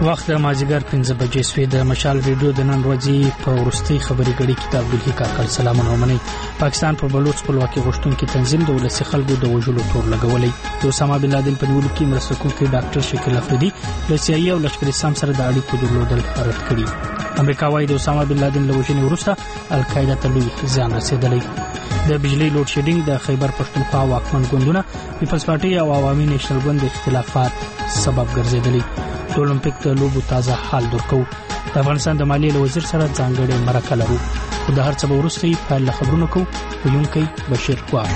وخت مازیګر 5 بجې سوی د مشال ریډیو د نن ورځې په ورستي خبري غړي کتاب عبدالحی کاکړ سلامونه ومني. پاکستان پر بلوچ خپلواکي غوښتونکو تنظیم د ولسی خلکو د وژلو تور لګولې. د اسامه بن لادن په نیولو کې مرسته کوونکی ډاکټر شکیل افریدي له CIA او لشکري سم سره د اړیکو درلودل رد کړي. امریکا وايي د اسامه بن لادن له وژنې وروسته القاعده ته لوی زیان رسیدلی. د بجلی لوډ شیډینګ د خیبر پښتونخوا واکمن ګوندونه پیپلز پارټي او عوامي نېشنل ګوند اختلافات سبب ګرځیدلی. د اولمپیک د لوبو تازه حال درکو. د افغانستان د مالیې له وزیر سره ځانګړې مرکه لرو. خو د هر څه به وروسته پیل خبرونه کوو. ویونکی بشیر قواش.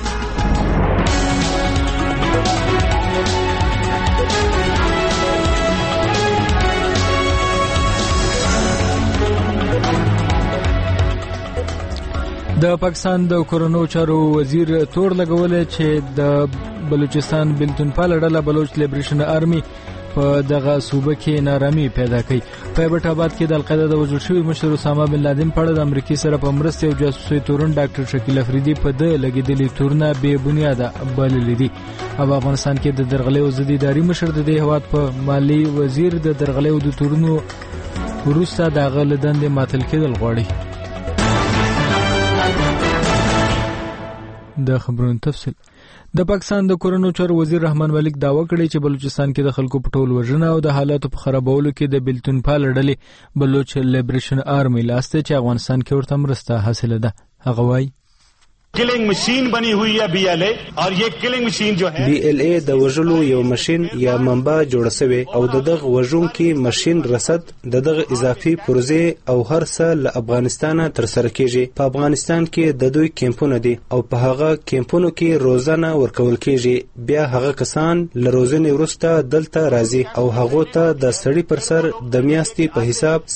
د پاکستان د کورونو چارو وزیر تور لګولې چې د بلوچستان بلتون پال ډله بلوچ لیبریشن آرمی په دغه صوبه کې نارامي پیدا کړي. په ایبټ آباد کې د القاعده د وژل شوي مشر اسامه بن لادن په اړه د امریکای سره په مرسته او جاسوسي تورن ډاکټر شکیل افریدي په د لګیدلې تورنه بې بنیاده بللې دي. او افغانستان کې د درغلې او ضد اداري مشر د هیواد په مالی وزیر د درغلې او د تورنو وروسته د غلدند ماتل کېدل غواړي. د خبرونو تفصیل. د پاکستان د کورونو چارو وزیر رحمان ملک داوا کړی چې بلوچستان کې د خلکو په ټول وژنه او د حالاتو په خرابولو کې د بلتون پال ډلې بلوچ لیبریشن آرمی لاسته چې افغانستان کې ورته مرسته حاصله ده. هغه وایي killing machine बनी हुई है BLA और ये किलिंग मशीन जो है BLA د وژلو یو ماشين یا منبع جوړ شوی او دغه وژون کې ماشين رصد دغه اضافي پروژې او هر څه له افغانستان تر سره کیږي. په افغانستان کې د دوی کیمپونه دي او په هغه کیمپونو کې روزانه ورکول کیږي. بیا هغه کسان له روزنې وروسته دلته راځي او هغه ته د سړی پر سر د میاشتې په حساب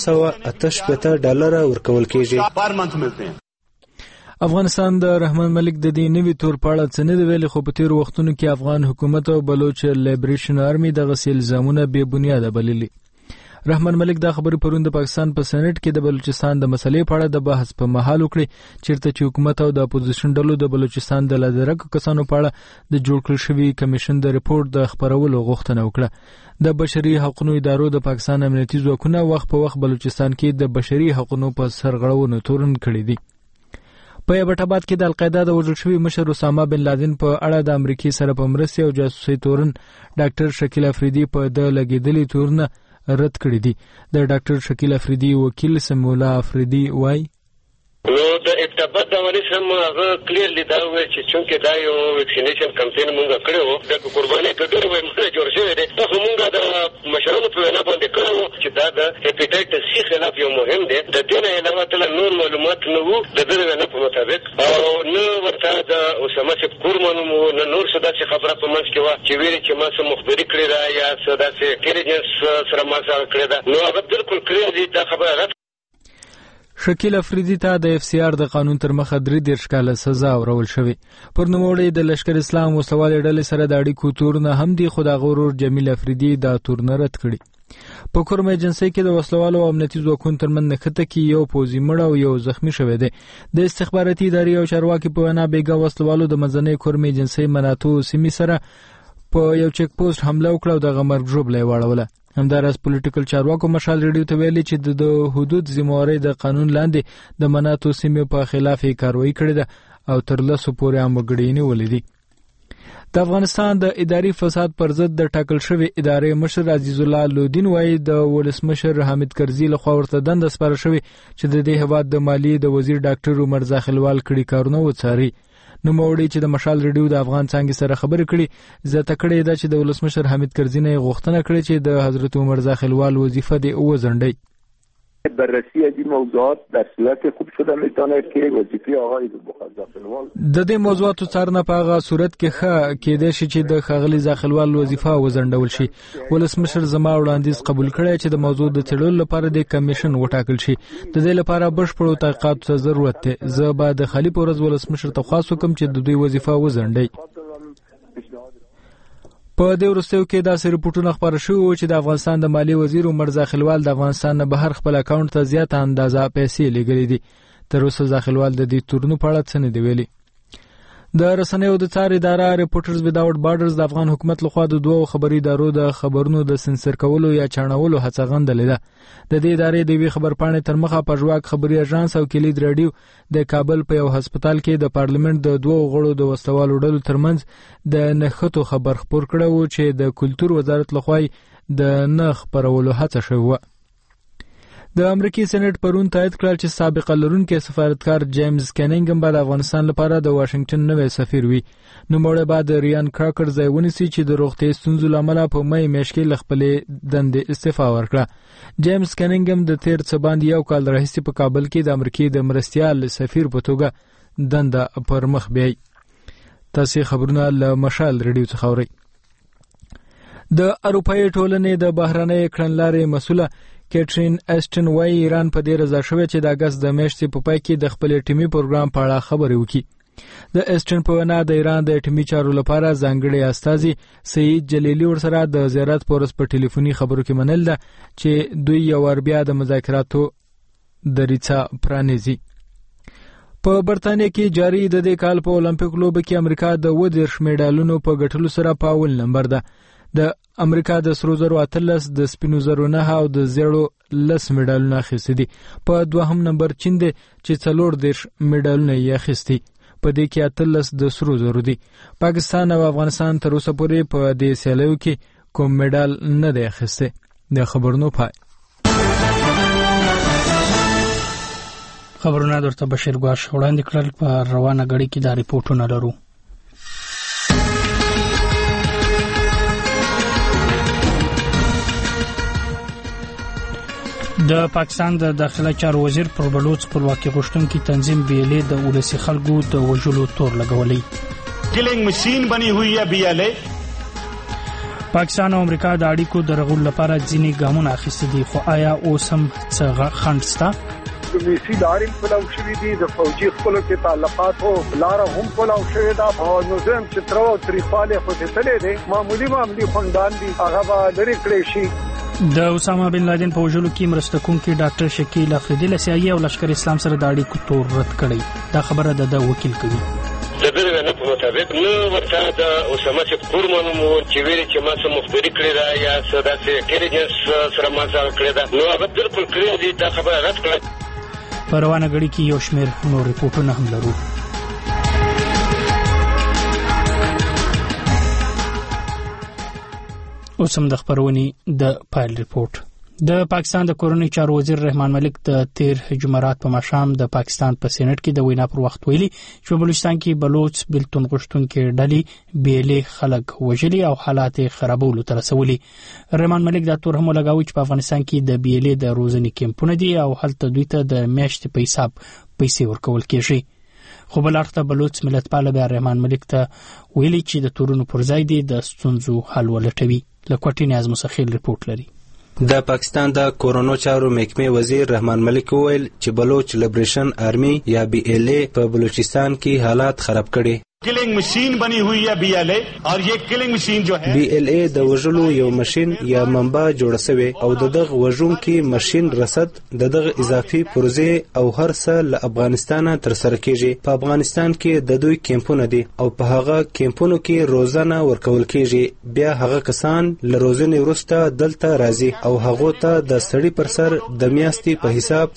$488 ورکول کیږي. पर मंथ मिलते हैं. افغانستان د رحمان ملک د دې نوي تور پاړه څنګه د ویلي خو په تیر وختونو کې افغان حکومت او بلوچ لیبریشن آرمی دغه الزامونه بې بنیاده بللي. رحمان ملک دا خبرې پرون د پاکستان په سېنات کې د بلوچستان د مسلې په اړه د بحث په محل وکړي چیرته چې حکومت او د اپوزیشن ډلو د بلوچستان د لادرکو کسانو په اړه د جوړ کړل شوی کمیشن د ریپورت د خبرولو غوښتنه وکړه. د بشري حقوقو ادارو د پاکستان امنیتي ځواکونه وخت په وخت بلوچستان کې د بشري حقوقو په سرغړونو تورن کړي دي. په ایبټ آباد کې د القاعده د وژل شوي مشر اسامه بن لادن په اړه د امریکای سره په مرسته او جاسوسي تورن ډاکټر شکیل افریدي په د لګیدلې تورنه رد کړی دي. د ډاکټر شکیل افریدي وکیل سمولا افریدي وایي نو د ابتداء د ونی سم هغه کلیرلی دا وایي چې څنګه دا یو ویکسینیشن کمپاین مونږ کړو د قرباني د ډېر وایي جوړ شوی دی. تاسو مونږ د مشرانو په وینا باندې کړو چې دا د هپاتایټس سی خلاف یو مهم دی. د دې نه علاوه تل نور معلومات نه وو د دې وینا په مطابق او نو ورته د اسامه چې قربانو نه نور څه داسې خبره په منځ کې و چې ویلي چې ما څه مخبري کړی دا یا څه داسې انټيليجنس سره ما سره کړی دا نو هغه بالکل کلیرلی دا خبره. شکیل افریدي ته د FCR د قانون تر مخه 3 کاله سزا ورول شوې. پر نوموړی د لشکر اسلام وسوال ډلې سره د اړیکو تورنه هم دی خو د غرور جمیل افریدي دا تورنه رد کړي. په کورم ایجنسی کې د وسلوالو او امنیتي ځواکونو ترمن نښته کې یو پوځي مړ او یو زخمی شوی دی. د استخباراتي ادارې او چارواکي په وینا بیګا وسلوالو د منځنۍ کورم ایجنسی مناتو سیمې سره په یو چک پوسټ حمله وکړه او د غمرګ ژوبلې واړوله. همداراز پولیټیکل چارواکو مشال ریډیو ته ویلي چې د حدود ذمہواری د قانون لاندې د مناتو سیمې په خلاف کاروایی کړې ده او تر 10 پورې هم وګړي نیولې دي. د افغانستان د اداري فساد پر ضد د ټاکل شوی ادارې مشر عزیز الله لودین وایي د ولسمشر حامد کرزي لخوا ورته دنده سپارل شوې چې د دې هیواد د مالیې د وزیر ډاکټر عمر زاخلوال کړي کارونه وڅاري. نو موړي چې د مشال ریډیو د افغان څنګه سره خبرې کړي زته کړي دا چې د ولسمشر حامد کرزي نه غوښتنه کړې چې د حضرت عمر زاخلوال وظیفه دی او زنډي. بررسی از این موضوعات در صورت خوب شده میتونه که وظیفه آقای زاخلوال د دې موضوعاتو څارنه په هغه صورت کې ښه کېدای شي چې د خاغلی زاخلوال وظیفه وزندول شي. ولسمشر زما وړاندیز قبول کړی چې د موضوع د څېړلو لپاره د کمیشن وټاکل شي. د دې لپاره بشپړو تحقیقاتو ته ضرورت دی. زه به د خالی پورز ولسمشر ته خواست وکم چې د دوی وظیفه وزندي. په دې وروستیو کې داسې رپورټونه خبر شوي چې د افغانستان د مالی وزیر عمر زاخلوال د افغانستان نه بهر خپل اکاونټ ته زیاته اندازه پیسې لګولې دي. تر اوسه زاخلوال د دې تورنو په اړه څه نه دی ویلي. د رسنیو د څار اداره ریپورټرز وداوټ بارډرز د افغان حکومت لخوا د دوه خبري ادارو د خبرونو د سنسر کولو یا چاڼولو هڅه غندلې ده. د دې ادارې د وی خبرپاڼې تر مخه پژواک خبري اژانس او کلید رادیو د کابل په یو هسپتال کې د پارلیمنت د دوه غړو د وسوالو ډلو ترمنځ د نښتو خبر خبر کړو چې د کلتور وزارت لخوا د نخ پرولو هڅه شوه. د امریکای سېنات پرون تایید کړل چې سابقه لرونکي سفارتکار جیمز کینینګم به د افغانستان لپاره د واشنگټن نوی سفیر وي. نوموړی بعد ریان کراکر ځای ونیسي چې د روغتي ستونزو لامل په مې میاشت کې خپلې دندې استعفا ورکړه. جیمز کینینګم د تیر څه باندې یو کال راهیسې په کابل کې د امریکای د مرستیال سفیر په توګه دنده پر مخ بیاي. تاسو خبرونه له مشال ریډیو څخه اورئ. د اروپאי ټولنې د بهرنۍ کړنلارې مسؤله کیټرین اسټن وای ایران په دې رضا شوه چې د اگست د میاشتې په پای کې د خپل ټیمي پروګرام په اړه خبرې وکړي. د اسټن په وینا د ایران د ټیمي چارو لپاره ځانګړي استازي سعید جلیلی ورسره د زیارت پورس په ټلیفوني خبرو کې منل ده چې دوی یو ور بیا د مذاکراتو دریڅه پرانیزي. په برتانیې کې جاری د دې کال په اولمپیک لوبو کې امریکا د 20 میډالونو په ګټلو سره په اول نمبر ده. د امریکا د سرو زرو 13 د سپینو زرو 9 او د زیړو 10 میډالونه اخیستي دي. په دوهم نمبر چین دی چې 14 میډالونه یې اخیستي. په دې کې 13 د سرو زرو دي. پاکستان او افغانستان تر اوسه پورې په دې سیالیو کې کوم میډال نه دی اخیستی. د خبرونو پای. خبرونه درته بشیر ګواش وړاندې کړل. په روانه غړي کې دا ریپورتونه لرو. د پاکستان د داخله چارو وزیر پر بلوچ خپلواکي غوښتونکي تنظیم بیلې د ولسی خلکو د وژلو تور لګولې. किलिंग मशीन बनी हुई है बीएलए. پاکستان او امریکا د اړیکو د رغول لپاره ځینې ګامونه اخیستي دي، خو آیا اوس هم څه خنډ شته؟ میسی دارین پلاو شوی دی د فوجي خپلو کې تعلقات او لار هم پلاو شوی دا او نظام چې تر او طریقاله خو دې تلې دي معمولی خوندان دي هغه به لري کړی شي. د اسامه بن لادن په وژلو کې مرسته کوونکی ډاکټر شکیل افریدی له سیاسي او لشکر اسلام سره د اړیکو تور رد کړی. دا خبره د وکیل کوي. د دې نه په مطابق نو ورته د اسامه چې کورمانو مو چې ویل چې ما څه مخبري کړی دا یا څه داسې انټيليجنس سره ما ځل کړی دا نو هغه بالکل کړی دی دا خبره رد کړه. په روانه غړي کې یو شمېر نور ریپورتونه هم لرو. اوس هم د خبرونې د پایل ریپورت. د پاکستان د کورنۍ چارو وزیر رحمان ملک د تیر جمعرات په ماښام د پاکستان په سېنات کې د وینا پر وخت ویلي چې په بلوچستان کې بلوچ بلتون غوښتونکي ډلې بیلې خلک وژلي او حالات خرابولو ته رسولي. رحمان ملک دا تور هم لګاوي چې په افغانستان کې د بیلې د روزنې کمپونه دي او هلته دوی ته د میاشتې په حساب پیسې ورکول کېږي. خو بل اړخ ته بلوچ ملتپال بیا رحمان ملک ته ویلي چې د تورونو پر ځای دي د ستونزو حل ولټوي. لکوټی نیاز مسخیل ریپورت لري. د پاکستان د کورونو چارو محکمې وزیر رحمان ملک وویل چې بلوچ لیبریشن آرمی یا بی ایل اے په بلوچستان کې حالات خراب کړي. किलिंग मशीन बनी हुई है बीएलए और ये किलिंग मशीन जो है بی ایل اے د وژلو یو ماشين یا منبع جوړ شوی او دغه وژونکي ماشين رصد دغه اضافي پروژې او هر څه له افغانستان تر سره کیږي. په افغانستان کې د دوی کیمپونه دي او په هغه کیمپونو کې روزانه ورکول کیږي. بیا هغه کسان له روزنې وروسته دلته راځي او هغه ته د سړی پر سر د میاشتې په حساب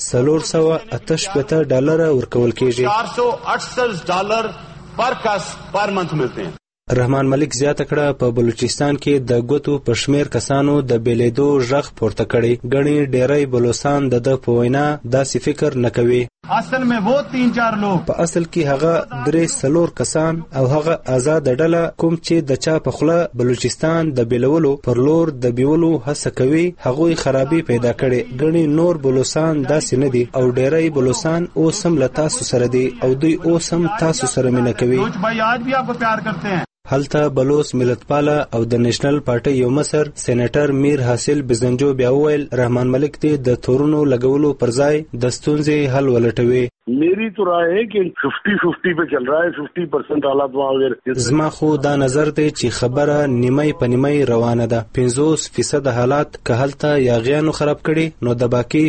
$488 ورکول کیږي. $488 पर कस पर मंथ मिलते हैं. رحمان ملک زیاته کړه په بلوچستان کې د ګوتو پشمیر کسانو د بیلیدو ژغ پورته کړي. غني ډیری بلوچستان د پوینا داسې فکر نه کوي. اصل में वो 3-4 लोग په اصل کې هغه 3-4 کسان او هغه آزاد ډله کوم چې د چا په خله بلوچستان د بیلولو پر لور د بیولو هڅه کوي هغه خرابي پیدا کړي. غني نور بلوچستان داسې نه دي او ډیری بلوچستان اوس هم له تاسو سره دي او دوی اوس هم تاسو سره مینه کوي. कुछ भाई आज भी आपको प्यार करते हैं. هلته بلوچ ملتپاله او د نېشنل پارټي یو مصر سېنیټر میر حاصل بزنجو بیا ویل رحمان ملک ته د تورونو لګولو پر ځای د ستونزې حل ولټوي. मेरी तो राय है कि 50-50 पे चल रहा है, 50% हालात वहाँ زما خو دا نظر دی چې خبره نیمه په نیمه روانه ده. 50% حالات که هلته یاغیانو خراب کړي نو د باقي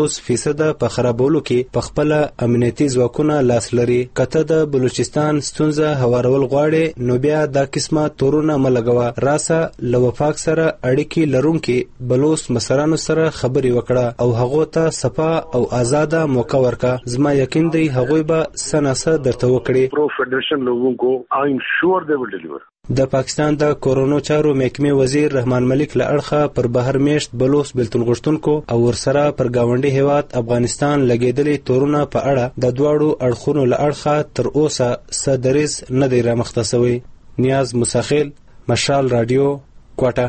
50% په خرابولو کې په خپل امنیتي ځواکونه لاس لري. کته د بلوچستان ستونزه هوارول غواړي نو بیا دا قسمه تورونه ملګوا. راسه له وفاق سره اړیکې لرونکي بلوچ مسرانو سره خبري وکړه او هغه ته صفا او آزاده موقع ورکا. زما یقین دی هغوی به سناسه درته وکړي. پرو فیڈریشن لوگوں کو آئی ایم شور دے ول ډیلیور. د پاکستان د کورونو چارو محکمې وزیر رحمان ملک له اړخه پر بهر میشت بلوچ بلتون غشتونکو او ورسره پر گاونډي هیواد افغانستان لګیدلې تورونه په اړه د دواړو اړخونو له اړخه تر اوسه صدریز نه دی رامخته شوی. نیاز مساخیل، مشال رادیو، کوټه.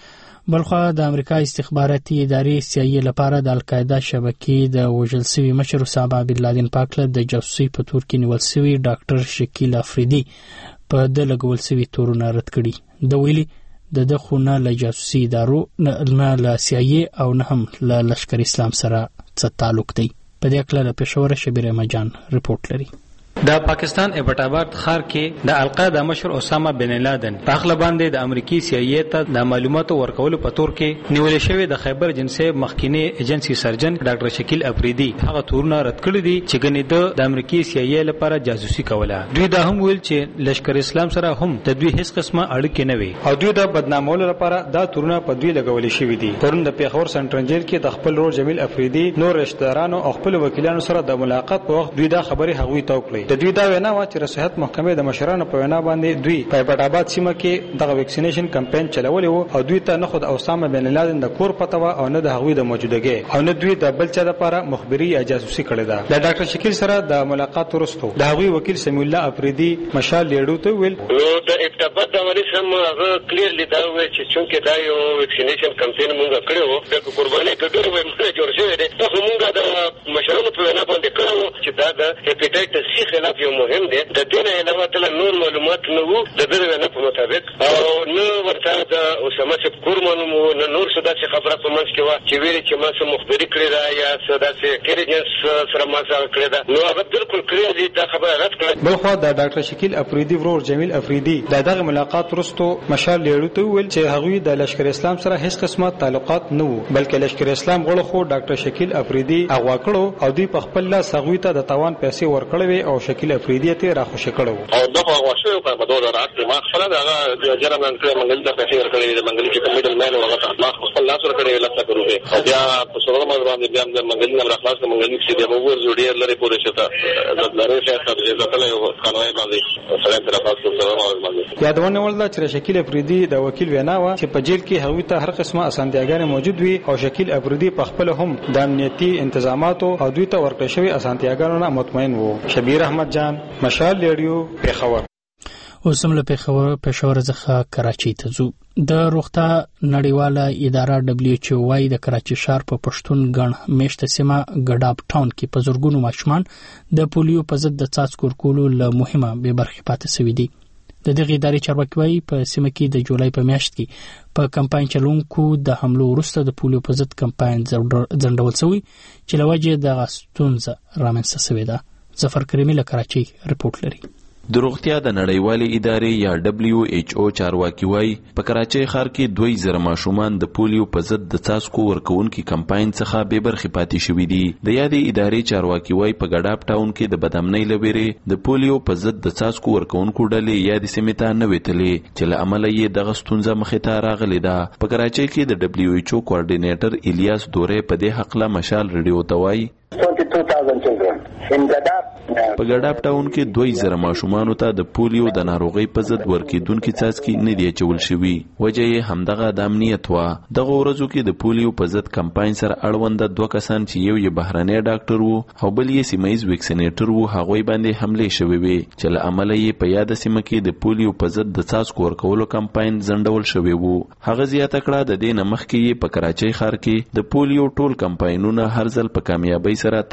بلخوا د امریکا استخباراتي ادارې CIA لپاره د القاعده شبکې د وژل شوي مشر اسامه بن لادن په اړه د جاسوسي په تور کې نیول شوی ډاکټر شکیل افریدي په د لګول شوي تورونه رد کړي. د ویلي د خونه له جاسوسي ادارو نه له CIA او نه هم له لشکر اسلام سره څه تعلق دی. په دې اړه له پېښور شبیر احمدجان رپورټ لري. د پاکستان ایبټ آباد ښار کې د القاعده مشر اسامه بن لادن په خپل باندې د امریکای CIA ته د معلوماتو ورکولو په تور کې نیول شوی د خیبر جنسي مخکینی ایجنسی سرجن ډاکټر شکیل افریدي هغه تورونه رد کړی دي چې ګنې د امریکای CIA لپاره جاسوسي کوله. دوی دا هم ویل چې لشکر اسلام سره هم د دوی هیڅ قسمه اړیکې نه وي او دوی د بدنامولو لپاره دا تورونه په دوی لګول شوی دي. پرون د پیښور سنټرل جیل کې د خپل رور جمیل افریدي نور رشتہدارانو او خپل وکیلانو سره د ملاقات په وخت دوی دا خبري هغوی ته وکړي. د دوی دا وینا و چې صحت محکمې د مشرانو په وینا باندې دوی په ایبټ آباد سیمه کې د ویکسینیشن کمپاین چلولې وو او دوی ته نه خود اسامه بن لادن د کور پته و او نه د هغوی د موجودګي او نه دوی د بل چا لپاره مخبري یا جاسوسي کړې ده. د ډاکټر شکیل سره د ملاقات وروسته د هغوی وکیل سمیع الله افریدي مشال لیډو ته ویل نو د ابتداء د ونی سم هغه کلیرلی دا وی چې چونکه دا یو ویکسینیشن کمپاین مونږ کړو د قرباني کډور و موږ جوړ شوی دی ته مونږ د مشرانو په وینا باندې کړو چې دا د هپاتایټس سی خلاف یو مهم دی. د دې نه علاوه تل نور معلومات نه وو د دې وینا په مطابق او نو ورته د اسامه چې کورمانو نه نور څه داسې خبره په منځ کې و چې ویلي چې ما څه مخبري کړې ده یا څه داسې انټيليجنس سره ما سره کړې ده نو هغه بالکل کلیرلی دا خبره رد کړه. بلخوا د ډاکټر شکیل افریدي ورور جمیل افریدي دغه ملاقات وروسته مشال لیډو ته ویل چې هغوی د لشکر اسلام سره هیڅ قسمه تعلقات نه وو بلکې لشکر اسلام غړو خو ډاکټر شکیل افریدي اغوا کړو او دوی په خپل لاس هغوی ته د تاوان پیسې ورکړې او شکیل افریدي ته راخوشي کړو او دغه واښو په بدل راځي ما خپل دغه جرمن کې منګل د پیسې ورکړې د منګل چې کمیډل مېل ورغته ما خپل لاس ورکړې لاسه کړو او بیا په څلور باندې بیا د منګل نه راخلاص د منګل چې د وګور جوړې لري پورې شته د لارې څخه د ځتلې قانوني باندې سره تر تاسو سره باندې یادونه ولدا چې شکیل افریدي د وکیل وینا و چې په جیل کې هغوی ته هر قسمه اسانتیاګانې موجود وي او شکیل افریدي په خپل هم د امنیتي تنظیماتو او دوی ته ورکړل شوی اسانتیاګانو نه مطمئن وو. شبیر احمد جان، مشال ریډیو، پیښور. اوس هم له پېښور څخه کراچۍ ته ځو. د روغتیا نړیواله اداره WHO وايي د کراچۍ ښار په پښتون ګڼ میشته سیمه ګډاب ټاون کې په زرګونو ماشومان د پولیو په ضد د څاڅکو ورکولو له مهمه بې برخې پاتې شوي دي. د دغې ادارې چارواکي وايي په سیمه کې د جولای په میاشت کې په کمپاین چلونکو د حملو وروسته د پولیو په ضد کمپاین ځنډول شوی چې له وجې دغه ستونزه رامنځته شوې ده. ظفر کریمي له کراچۍ رپورټ لري. د روغتیا د نړیوالې ادارې یا WHO چارواکي وايي په کراچۍ ښار کې 2000 ماشومان د پولیو په ضد د څاڅکو ورکوونکي کمپاین څخه بې برخې پاتې شوي دي. د یادې ادارې چارواکي وايي په ګډاب ټاون کې د بدامنۍ له ویرې د پولیو په ضد د څاڅکو ورکوونکو ډلې یادې سیمې ته نه وتلې چې له امله یې دغه ستونزه مخې ته راغلې ده. په کراچۍ کې د WHO کوارډینیټر الیاس دورې په دې حقله مشال ریډیو ته وايي 22,000 children in Gadab. په ګډاب ټاون کې 2000 ماشومانو ته د پولیو د ناروغۍ په ضد ورکېدونکي څاڅکي نه دي اچول شوي. وجه یې همدغه د امنیت وه. دغه ورځو کې د پولیو په ضد کمپاین سره اړونده 2 کسان چې یو یې بهرنی ډاکټر وو او بل یې سیمه ییز ویکسینیټر وو هغوی باندې حملې شوې وې چې له امله یې په یاده سیمه کې د پولیو په ضد د څاڅکو ورکولو کمپاین ځنډول شوی وو. هغه زیاته کړه د دې نه مخکې یې په کراچۍ ښار کې د پولیو ټول کمپاینونه هر ځل په کامیابۍ سره ترسره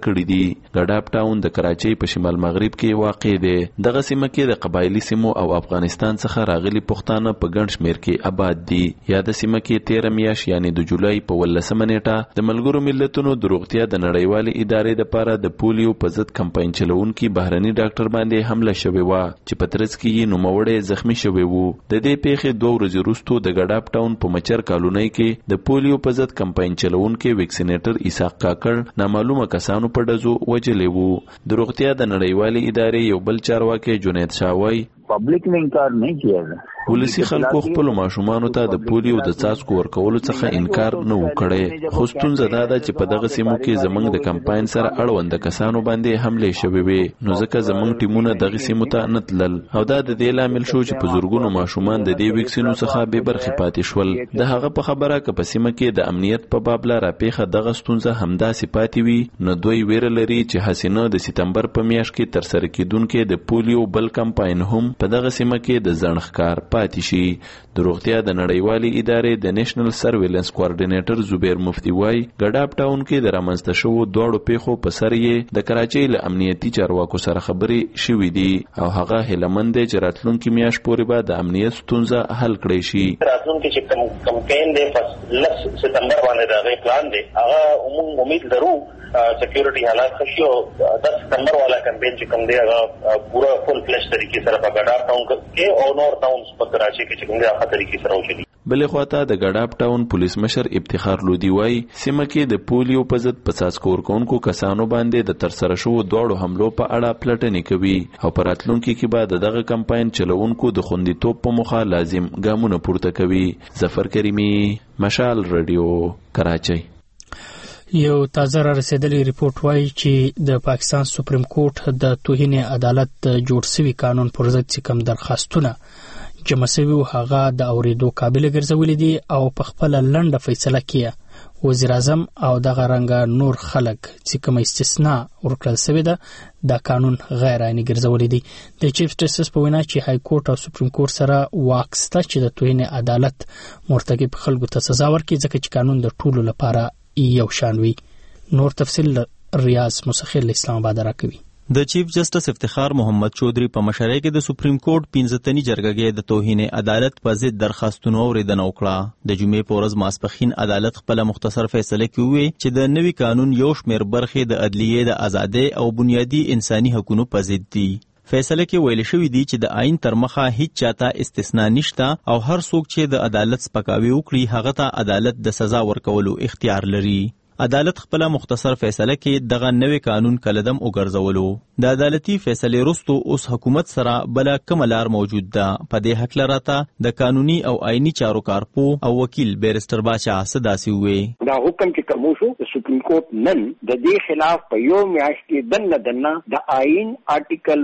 کړي دي. ګډاب ټاون د کراچۍ په شمال مغرب کې واقع دی. دغه سیمه کې د قبایلی سیمو او افغانستان څخه راغلي پښتانه په ګڼ شمېر کې آباد دي. یا د سیمه کې 13 میاشت یعنی د جولای په 18 نیټه د ملګرو ملتونو د روغتیا د نړیوالې ادارې لپاره د پولیو په ضد کمپاین چلونکي بهرني ډاکټر باندې حمله شوې و چې په ترڅ کې یې نوموړی زخمی شوی وو. د دې پیښې 2 ورځې وروسته د ګډاب ټاون په مچر کالونۍ کې د پولیو په ضد کمپاین چلونکي ویکسینیټر اسحاق کاکړ نامعلومه کسانو په ډزو وجلې وو. د روغتیا د نړیوالې ادارې یو بل چارواکي جنید شاوی پبلک نے انکار نہیں کیا. ولسی خلکو خپل ماشومانو ته د پولیو د څاڅکو ورکولو څخه انکار نه وکړي. خو ستونزه دا ده چې په دغه سیمو کې زمونږ د کمپاین سره اړوند کسانو باندې حمله شوې وي، نو ځکه زمونږ ټیمونه دغه سیمو ته نه تلل او دا د دې لامل شو چې په زورګونو ماشومان د دې ویکسینو څخه بې برخې پاتې شول. د هغه په خبره که په سیمه کې د امنیت په باب لا راپېښه دغه ستونزه همداسې پاتې وي، نو دوی ویره لري چې حسینه د سپتمبر په میاشت کې ترسره کېدونکې د پولیو بل کمپاین هم په دغه سیمه کې د ځنډ پاتې شي. د روغتیا د نړیوالې ادارې د نېشنل سرویلنس کوارډینیټر زبیر مفتی وایي ګډاب ټاون کې د رامنځته شوو دواړو پیښو په سر یې د کراچۍ له امنیتي چارواکو سره خبرې شوې دي او هغه هیلهمند دی چې راتلونکي میاشت پورې به د امنیت ستونزه حل کړی شي. راتلونکي چې کمپاین دی 10 سپتمبر باندې د هغې پلان دی، هغه موږ امید لرو سیکیورټي حالات خشي او 10 سپتمبر والا کمپاین چې کوم دی هغه پورا فل فلش طریقې سره په ګډاب ټاون کې او نور ټاونز په کراچۍ کې چې کوم دی هغه طریقې سره وشي. بلې خواته د ګډاب ټاون پولیس مشر افتخار لودي وایي سیمه کې د پولیو په ضد په څاڅکو ورکوونکو کسانو باندې د ترسره شوو دواړو حملو په اړه پلټنې کوي او په راتلونکي کې به د دغه کمپاین چلوونکو د خوندیتوب په موخه لازم ګامونه پورته کوي. ظفر کریمي، مشال رادیو، کراچۍ. یو تازه را رسیدلی ریپورت وایي چې د پاکستان سپریم کورټ د توهین عدالت جوړ شوی قانون پر ضد چې کوم درخواستونه جمع شوي و هغه د اوریدو قابل ګرځولي دي او په خپل لنډه فیصله کې وزیر اعظم او دغه رنګه نور خلک چې کوم استثناء ورکړل شوی ده دا قانون غیر عیني ګرځولي دي. د چیف جسټس په وینا چې های کورټ او سپریم کورټ سره واک شته چې د توهین عدالت مرتکب خلکو ته سزا ورکړي ځکه چې قانون د ټولو لپاره یو شان وي. نور تفصیل ریاض مسخر اسلام آباد راکوي. د چیف جسټس افتخار محمد چودھری په مشرۍ کې د سپریم کورټ 15 تنی جرګه د توهین عدالت په ضد درخواستونو اوریدنه وکړه. د جمعې په ورځ ماسپخین عدالت خپل مختصر فیصله کوي چې د نوي قانون یو شمېر برخې د عدلیې د ازادۍ او بنیادی انساني حقوقو په ضد دي. فیصله کې ویل شوی دی چې د آئین تر مخه هیڅ چاته استثناء نشته او هر څوک چې د عدالت سپکاوی وکړي هغه ته عدالت د سزا ورکولو اختیار لري. عدالت خپل مختصر فیصله کې دغه نوې قانون کلدم وګرځولو. د عدالتي فیصله وروسته اوس حکومت سره بل کوم لار موجود ده. په دې حق لراته د قانوني او آئینی چارو کارپو او وکیل بیرستر باچا صداسي وې. دا حکم چې کوم شو د سپریم کورټ نن د دې خلاف په یو میاشت کې دنه د آئین آرټیکل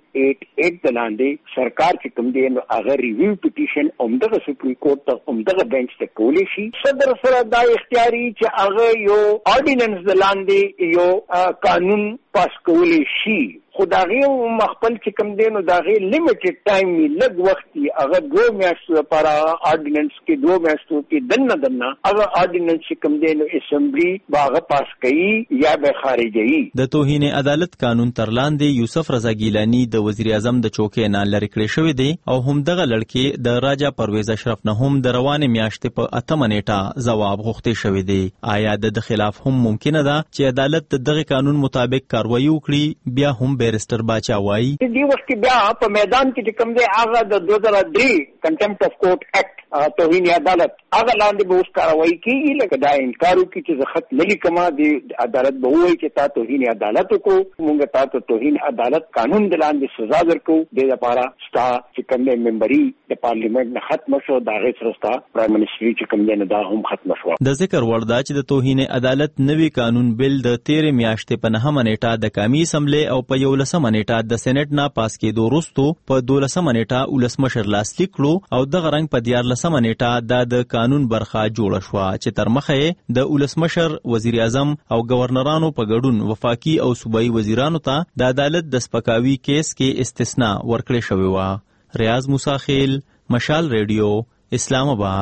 188 د لاندې سرکار چې کوم دی نو هغه ریویو پټیشن اومدغه سپریم کورټ ته اومدغه بنچ ته کولی شي. صدر سره دا اختیاري چې هغه یو آرډیننس د لاندې یو قانون پاس کولی شي. خو دا غي مخبل چې کوم دی نو دا غي لیمیټډ ټایم وی لږ وخت هغه 2 میاشتو لپاره آرډیننس کې 2 میاشتو کې دنه هغه آرډیننس چې کوم دی نو اسمبلی باغه پاس کړي یا به خارجي. د توهین عدالت قانون تر لاندې یوسف رضا ګیلانی د وزیر اعظم د چوکۍ نه لری کړی شوی دی او همدغه لړکې د راجا پرویز اشرف نه هم د روانه میاشتې په 8 نیټه جواب غوښتي شوی دی. آیا د خلاف هم ممکنه ده چې عدالت دغه قانون مطابق کاروایی وکړي؟ بیا هم بیرستر باچا وایي دې وخت کې بیا په میدان کې کوم دی هغه د 2003 کنټمپټ اف کورټ اکټ توهین عدالت هغه لاندې به اوس کاروایی کیږي. لکه دا انکار وکړي چې زه خط للی کما د عدالت به وایي چې تا توهین عدالت کو مونږ تا ته توهین عدالت قانون د لاندې سزا درکو. د لپاره ستا چې کوم ممبري د پارلیمنت نه ختم شو دا غي سرستا پرایم منسټری چې کوم نه دا هم ختم شو. د ذکر وردا چې د توهین عدالت نوي قانون بل د 13 میاشتې په 9 نیټه د قومي اسمبلی او په 11 نیټه د سېنات نه پاس کېدو وروسته په 12 نیټه ولسمشر لاسلیک کړو او د غرنګ په 14 نیټه د قانون برخه جوړه شو چې تر مخه د ولسمشر وزیر اعظم او گورنرانو په ګډون وفاقي او صوبایي وزیرانو ته د عدالت د سپکاوي کیس کې استثناء ورکړی شوی و. ریاض موسی خیل، مشال ریډیو، اسلام آباد.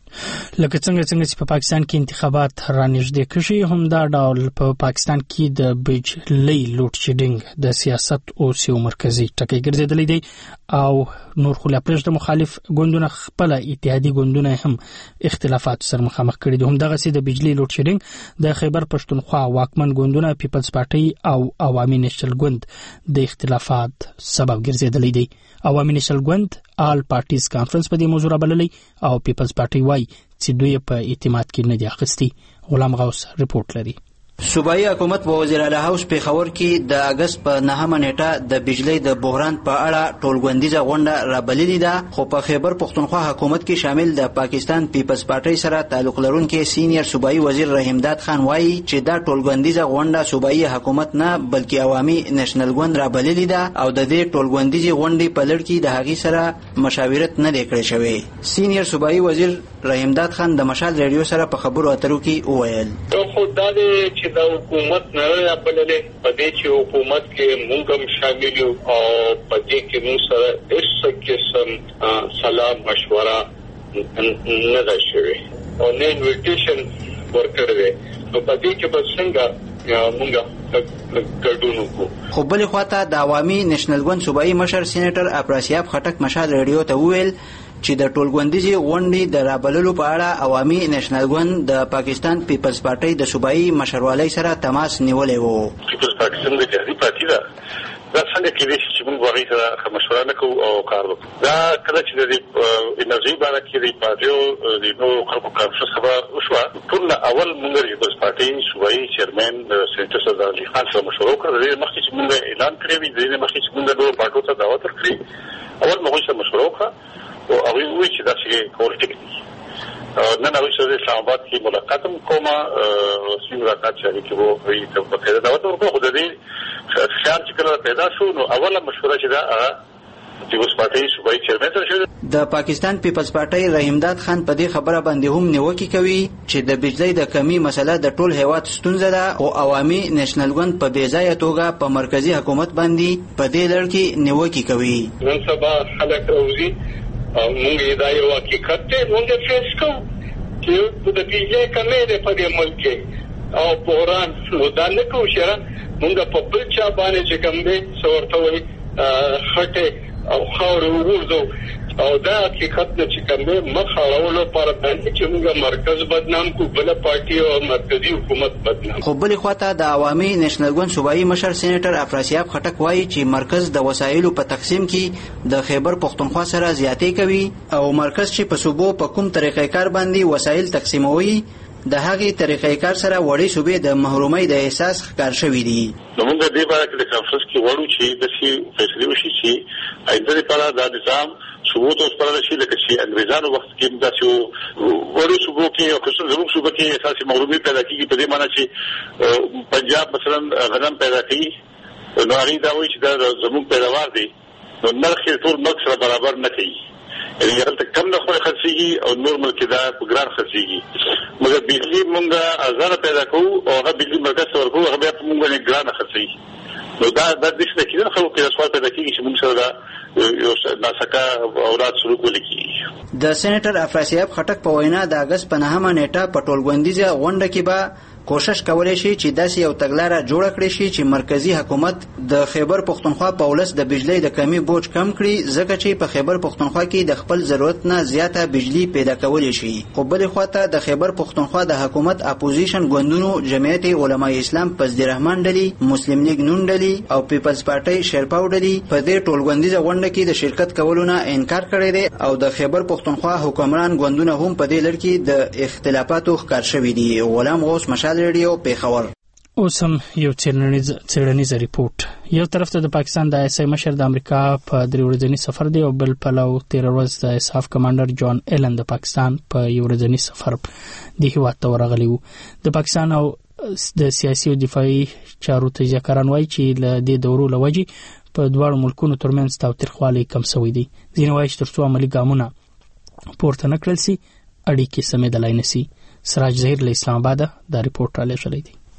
لکه څنګه چې په پاکستان کې انتخابات رانږدې کشي همدا ډول په پاکستان کې د بجلی لوډ شیډینګ د سیاست او سیو مرکزی ټکی ګرځیدلی دی او نور خو لا پرېږده مخالف ګوندونه خپل اتحادي ګوندونه هم اختلافات سره مخامخ کړي دي. همدغه سي د بجلی لوډ شیډینګ د خیبر پښتونخوا واکمن ګوندونه پیپلز پارټي او عوامي نېشنل ګوند د اختلافات سبب ګرځیدلی دی. عوامي نېشنل ګوند آل پارټیز کانفرنس په دې موضوع رابللی او پیپلز پارټي وايي چې دوی په اعتماد کې نه دي اخیستي. غلام غوث ریپورت لري. صوبایي حکومت په وزیر اعلی هاوس پیښور کې د اگست په 9 نیټه د بجلی د بحران په اړه ټولګوندیزه غونډه رابللې ده، خو په خیبر پښتونخوا حکومت کې شامل د پاکستان پیپلز پارټي سره تعلق لرونکي سینیئر صوبایي وزیر رحیمداد خان وایي چې دا ټولګوندیزه غونډه صوبایي حکومت نه بلکې عوامي نېشنل ګوند رابللې ده او د دې ټولګوندیزه غونډې په لړ کې د هغې سره مشاورت نه دی کړی شوی. سینیئر صوبایي وزیر رحیمداد خان د مشال ریډیو سره په خبرو اترو کې وویل خو دا چې د حکومت نه رابللې په دې چې حکومت کې موږ هم شامل یو او په دې کې موږ سره هیڅ قسم سلام مشوره نه ده شوې او نه انویټیشن ورکړی نو په دې کې به څنګه موږ ګډون وکړو. خو بلې خواته د عوامي نېشنل ګوند صوبایي مشر سینیټر افراسیاب خټک مشال ریډیو ته وویل چې د ټولګوندیزې غونډې د رابللو په اړه عوامي نېشنل ګوند د پاکستان پیپلز پارټي د صوبایي مشروالۍ سره تماس نیولی و. پیپلز پاکستان د جهادي پارټي ده، دا څنګه کېدای شي چې موږ هغوی سره مشوره نه کوو او کار وکړو. دا کله چې د انرژۍ باره کې د پارټیو د نورو خلکو کانفرنس خبره وشوه، ټول نه اول موږ د پیپلز پارټي صوبایي چیرمن سینیټر سردار علي خان سره مشوره وکړه. د دې مخکې چې موږ اعلان کړی وي، د دې مخکې چې موږ نورو پارټیو ته دعوت ورکړي، اول موږ سره مشوره وکړه او هغوی ووایي چې داسې کول ټیک دي. نن هغوی سره د اسلام آباد کې ملاقات هم کومه، رسمي ملاقات چې هغې کې به هغوی ته باقاعده دعوت ورکړو. خو د دې خیال چې کله پیدا شو نو اوله مشوره چې ده هغه پیپلز پارټي صوبایي چیرمن سره شوې. د پاکستان پیپلز پارټي رحیمداد خان په دې خبره باندې هم نیوکې کوي چې د بجلی د کمی مسله د ټول هیواد ستونزه ده او عوامي نېشنل ګوند په بې ځایه توګه په مرکزي حکومت باندې په دې لړ کې نیوکې کوي. نن سبا خلک راوځي او موږ دا یو حقیقت دی، موږ فیس کوو چې د بجلی کمی دی په دې ملک کې او بحران نو دا نه کوو چې موږ په بل چا باندې چې کوم دی څه ورته وایي خټې او خاورې وغورځو او دا حقیقت نه چې کوم دی مخ اړولو لپاره باندې چې موږ مرکز بدنام کو بله پارټي او مرکزي حکومت بدنام. خو بلې خواته د عوامي نېشنل ګوند صوبایي مشر سینیټر افراسیاب خټک وایي چې مرکز د وسایلو په تقسیم کې د خیبر پښتونخوا سره زیاتې کوي او مرکز چې په صوبو په کوم طریقې کار باندې وسایل تقسیموي د هغې طریقې کار سره وړې صوبې د محرومۍ د احساس ښکار شوي دي. نو موږ دې باره کې د کانفرنس کې غواړو چې داسې فیصلې وشي چې آینده لپاره دا نظام صوبو ته وسپارل شي، لکه چې انګریزانو وخت کې داسې وړو صوبو کې او خصوصا زموږ صوبه کې اساسي محرومي پیدا کېږي په دې معنی چې پنجاب مثلا غنم پیدا کوي نو هغې دا وایي چې دا زموږ پیداوار دی نو نرخ یې ټول ملک سره برابر نه کوي، یعنې هلته کم نرخ باندې خرڅېږي او نور ملک دا په ګران خرڅېږي. مګر بجلي مونږ ارزانه پیدا کوو او هغه بجلي مرکز ته ورکوو، هغه بیا په مونږ باندې ګرانه خرڅېږي. نو دا داسې نه کېدل خلکو کې دا سوال پیدا کېږي چې مونږ سره دا یو ناسکه اولاد سلوک ولې کېږي. د سینیټر افراسیاب خټک په وینا د اګست په 9 نیټه په ټولګوندیزه غونډه کې به کوشش کولی شي چې داسې یو تګلاره جوړه کړي شي چې مرکزی حکومت د خیبر پښتونخوا په ولس د بجلی د کمی بوج کم کړي، ځکه چې په خیبر پښتونخوا کې د خپل ضرورت نه زیاته بجلی پیدا کولی شي. خو بلې خواته د خیبر پښتونخوا د حکومت اپوزیشن ګوندونو جمعیت علماء اسلام فضل رحمان ډلې، مسلم لیگ نون ډلې او پیپلز پارټي شیرپاو ډلې په دې ټولګوندیزه غونډه کې د شرکت کولو نه انکار کړی دی او د خیبر پښتونخوا حکمران ګوندونه هم په دې لړ کې د اختلافاتو ښکار شوي دي. غلام غوث مشال ریډیو پیښور. اوس هم یو څېړنیز ریپورت. یو طرف ته د پاکستان د آی مشر د امریکا په 3 ورځنی سفر دی او بل پلو 13 ورځ د اساف کمانډر جان ایلن د پاکستان په یو ورځنی سفر د هیواد ته ورغلی وو. د پاکستان او د سیاسي او دفاعي چارو تجزیه‌کاران وایي چې له دې دورو له وجې په دواړو ملکونو ترمنځ تاوتریخوالی کم شوی دی. ځینې وایي چې تر څو عملي ګامونه پورته نه کړل سي اړیکې سمېدلی نه سي. سراج ظهیر له اسلام آباد دا ریپورت را لېږلی دی.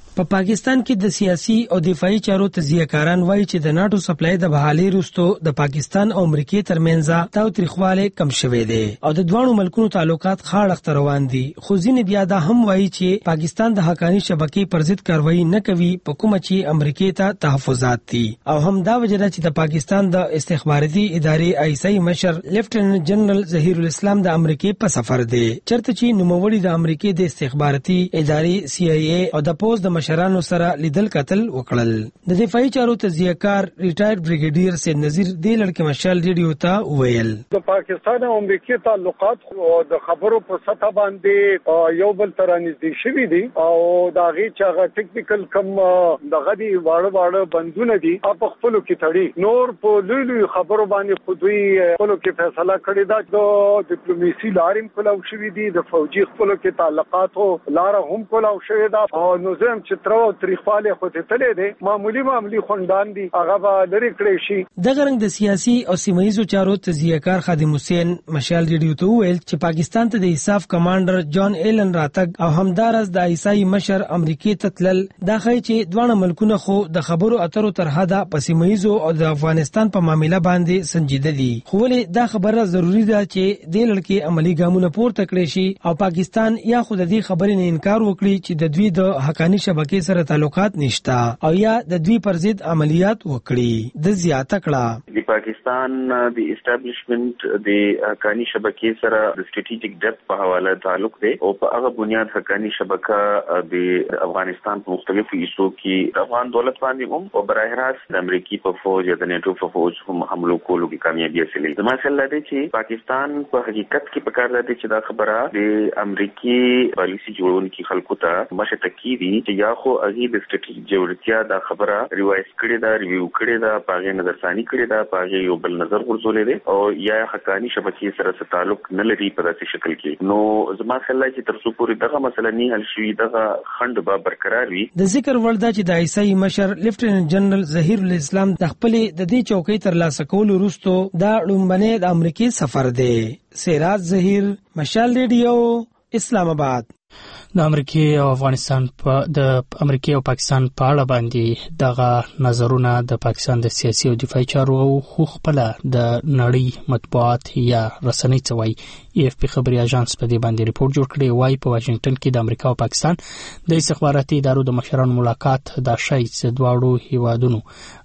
په پاکستان کې د سیاسي او دفاعي چارو تجزیه‌کاران وایي چې د ناتو سپلای د بحالي وروسته د پاکستان او امریکا ترمنځ تاوتریخواله کم شوې ده او د دوه ملکونو تعلقات خاړه روان دي. خو ځینې بیا دا هم وایي چې پاکستان د حقانی شبکې پر ضد کاروایی نه کوي په کومه چې امریکا ته تحفظات دي او هم دا وجه ده چې د پاکستان د استخباراتي ادارې آیسای مشر لیفټیننټ جنرال ظهیر الاسلام د امریکا په سفر دی چرته چې نوموړي د امریکا د استخباراتي ادارې CIA او د پوز د مشرانو سره لیدل کتل وکړل. د دفاعي چارو تجزیه‌کار ریټایرډ بریګیډیر سید نذیر د لړکې مشال ریډیو ته ویل د پاکستان او امریکا تعلقات د خبرو په سطح باندې یو بل تر نږدې شوي دي او دا غي چې هغه ټیکنیکل کم دغه دی واړه بندونه دي په خپلو کې تړي نور په لوی خبرو باندې خودوي خپلو کې فیصله کړې ده د ډیپلوماسي لارې کولاو شوي دي د فوجي خپلو کې تعلقاتو لار هم کولاو شوي ده او نظام چې تر تاریخاله خو ته تلې دي معمولی خوندان دي هغه به لري کړی شي. د غرنګ د سیاسي او سیمایي چارو تجزیه‌کار خادم حسین مشال ریډیو ته ویل چې پاکستان ته د ایساف کمانډر جان ایلن راتګ او همدارس د ایسای مشر امریکای ته تلل دا ښیي چې دوه ملکونه خو د خبرو اترو تر حده په سیمایي او د افغانستان په معاملې باندې سنجیده دي. خو ولې دا خبره ضروری ده چې د لړکې عملی ګامونه پورته کړي شي او پاکستان یا خود دې خبرې نه انکار وکړي چې د دوی د حقانی شبکې سره تعلقات نشته او یا د دوی پر ضد عملیات وکړي. د زیاته کړه د پاکستان د اسټابلیشمنت د حقانی شبکې سره د سټریټیجیک ډیپث په حواله تعلق دی او په هغه بنیاد حقانی شبکه د افغانستان په مختلفو ایسو کې افغان دولت باندې هم او براه راست د امریکای په فوج یا د نیټو په فوج هم حمله کولو کې کامیابی حاصلې. زما خیال دی چې پاکستان په حقیقت کې پکار دی چې دا خبره د امریکای پالیسي جوړونکو خلکو ته مشه تکیدي چې یا خو اغي د سټریټیجیک جوړتیا دا خبره ریوایز کړي دا ریویو کړي دا پاغه نظرثانی کړي دا پاغه یو بل نظر ورزولې دي او یا حقانی شبکې سره تعلق نه لري په داسې شکل کې. نو زما خیال دی چې تر څو پورې دغه مسله نه حل شي دغه خند به برقرار وي. د ذکر ول دا چې د ایسای مشر لیفټیننټ جنرال ظهیر الاسلام د خپل د دې چوکۍ تر لاسه کول وروسته دا لومبنه د امریکای سفر دی. سراج ظهیر مشال ریډیو اسلام آباد. د امریکا او افغانستان د امریکا او پاکستان په اړه باندې دغه نظرونه د پاکستان د سیاسي او دفاعي چارو خو خپل د نړۍ مطبوعات یا رسنۍ څوي AFP خبري اژانس په دې باندې ریپورت جوړ کړی وای په واشنگټن کې د امریکا او پاکستان د استخباراتي ادارو د مشرانو ملاقات د شای دواړو هیوادونو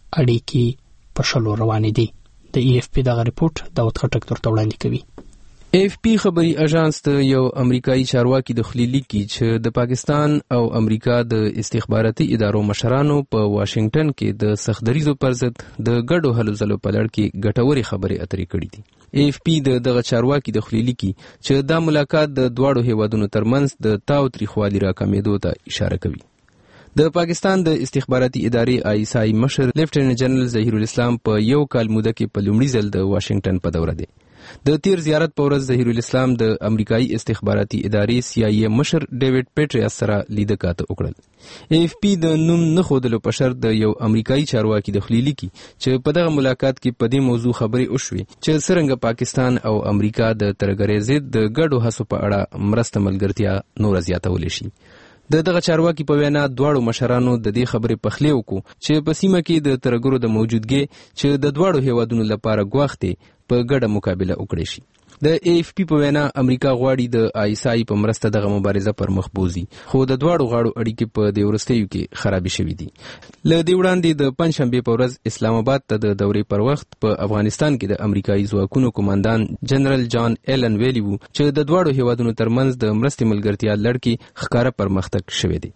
اړیکې په شلو روان دي. د AFP دغه ریپورت داوود خټک ترته وړاندې کوي. AFP خبري اژانس ته یو امریکایي چارواکي د خلیلی کې چې د پاکستان او امریکا د استخباراتي ادارو مشرانو په واشنگټن کې د سختدریزو پر ضد د ګډو هلو ځلو په لړ کې ګټوري خبرې اترې کړې دي. AFP دغه چارواکي د خلیلی کې چې دا ملاقات د دواړو هیوادونو ترمنځ د تاوتریخوالي راکمېدو ته اشاره کوي. د پاکستان د استخباراتي ادارې آیسای مشر لیفټیننټ جنرال ظهیر الاسلام په یو کال موده کې په لومړي ځل د واشنگټن په دوره دی. د تیر زیارت په ورځ ظهیر الاسلام د امریکایي استخباراتي ادارې CIA مشر ډیوډ پیټریاس سره لیدکاته وکړل. AFP د نوم نه خودلو په شرط د یو امریکایي چارواکي د خلیلی کې چې په دغه ملاقات کې په دې موضوع خبرې وشوې چې څنګه پاکستان او امریکا د ترګرې ضد د ګډو هڅو په اړه مرسته ملګرتیا نور زیاتول شي. دغه چارواکي په وینا دواړو مشرانو د دې خبرې په خلی وکړو چې په سیمه کې د ترګرو د موجودګي چې د دواړو هیوادونو لپاره غواخته په ګډه مقابله وکړي شي. د AFP په وینا امریکا غواړي د آیسای په مرسته دغه مبارزه پر مخ بوزي خو د دواړو غاړو اړیکې په دې ورستیو کې خرابې شوې دي. له دې وړاندې د پنځشنبه په ورځ اسلام آباد ته د دورې پر وخت په افغانستان کې د امریکایي ځواکونو کمانډان جنرال جان ایلن ویلی وو چې د دواړو هیوادونو ترمنځ د مرستې ملګرتیا لړ کې ښکاره پرمختګ شوی دی.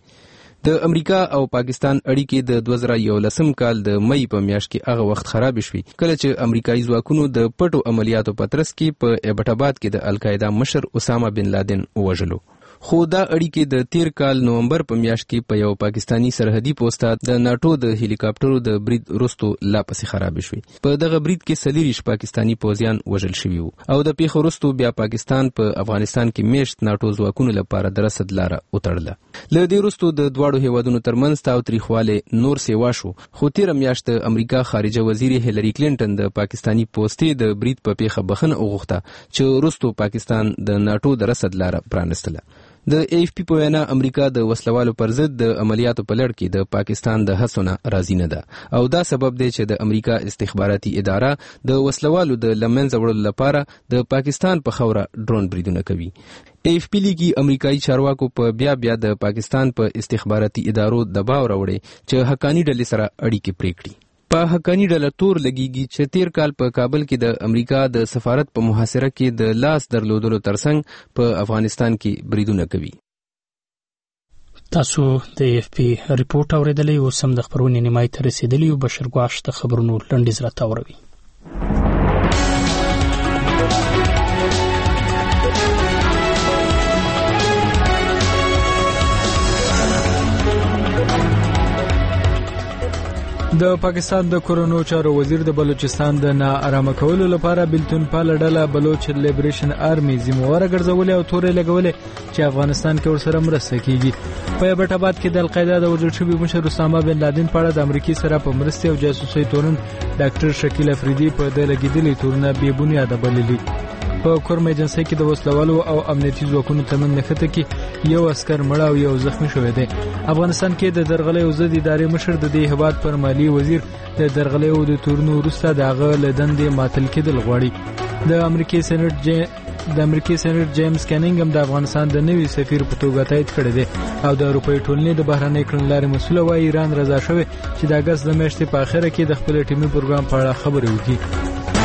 د امریکا او پاکستان اړیکې د 2011 کال د مئی په میاشت کې هغه وخت خراب شوې کله چې امریکایي ځواکونو د پټو عملیاتو په ترڅ کې په ایبټ آباد کې د القاعده مشر اسامه بن لادن وژلو. خو دا اړیکې د تیر کال نومبر په میاشت کې په یو پاکستانی سرحدي پوسټ د ناتو د هلیکاپټرو د برید وروسته لا پسې خراب شوې. په دغه برید کې 40 پاکستانی پوځیان وژل شوي وو او د پیښو وروسته بیا پاکستان په افغانستان کې میشت ناتو ځواکونو لپاره د رسد لار وتړله. له دې وروسته د دواړو هیوادونو ترمنځ تاوتریخواله نور سیوا شو خو تیر میاشت امریکا خارجه وزیر هیلری کلینټن د پاکستانی پوسټې د برید په پیښه بخښنه وغوښته چې وروسته پاکستان د ناتو د رسد لار پرانستله. د AFP په وینا امریکا د وسلوالو پر ضد د عملیاتو په لړ کې د پاکستان د هڅو نه راضي نه ده او دا سبب دی چې د امریکا استخباراتي اداره د وسلوالو د لمنځه وړلو لپاره د پاکستان په خوره ډرون بریدونه کوي. AFP لیکي امریکایي چارواکو په بیا د پاکستان په استخباراتي ادارو دباو راوړي چې حقانی ډلې سره اړیکې پرې کړي. په حقانی ډله تور لګیږي چې تیر کال په کابل کې د امریکا د سفارت په محاصره کې د لاس درلودلو ترڅنګ په افغانستان کې بریدونه کوي. تاسو د AFP ریپورت اوریدلی او سم د خبرونې نیمای ته رسیدلی او بشر ګواش د خبرونو لنډیز راته وروي. د پاکستان د کورونو چارو وزیر د بلوچستان د ناارامه کولو لپاره بلتون پاله ډله بلوچ لیبریشن آرمي ذمہواره ګرځولې او تورې لګولې چې افغانستان کې ورسره مرسته کیږي. په ایبټ آباد کې د القاعده د وژل شوي مشر اسامه بن لادن په اړه د امریکای سره په مرستې او جاسوسي تورن ډاکټر شکیل افریدي په د لګیدلې تورنه بې بنیاده بللي. په کورم ایجنسی کې د وسلوالو او امنیتي ځواکونو ترمنځ نښته کې یو عسكر مړ او یو زخمی شوی دی. افغانستان کې د درغلۍ او ضد ادارې مشر د دې هیواد پر مالی وزیر د درغلۍ او د تورنو وروسته د هغه له دندې معطل کېدل غواړي. د امریکای سېنیټ جیمز کینینګ هم د افغانستان د نوي سفیر په توګه تایید کړی دی او د اروپایي ټولنې د بهرنۍ کړنلارې مسؤل وايي ایران رضا شوی چې د اگست د میاشتې په اخره کې د خپل ټیمي پروګرام په اړه خبرې وکړي.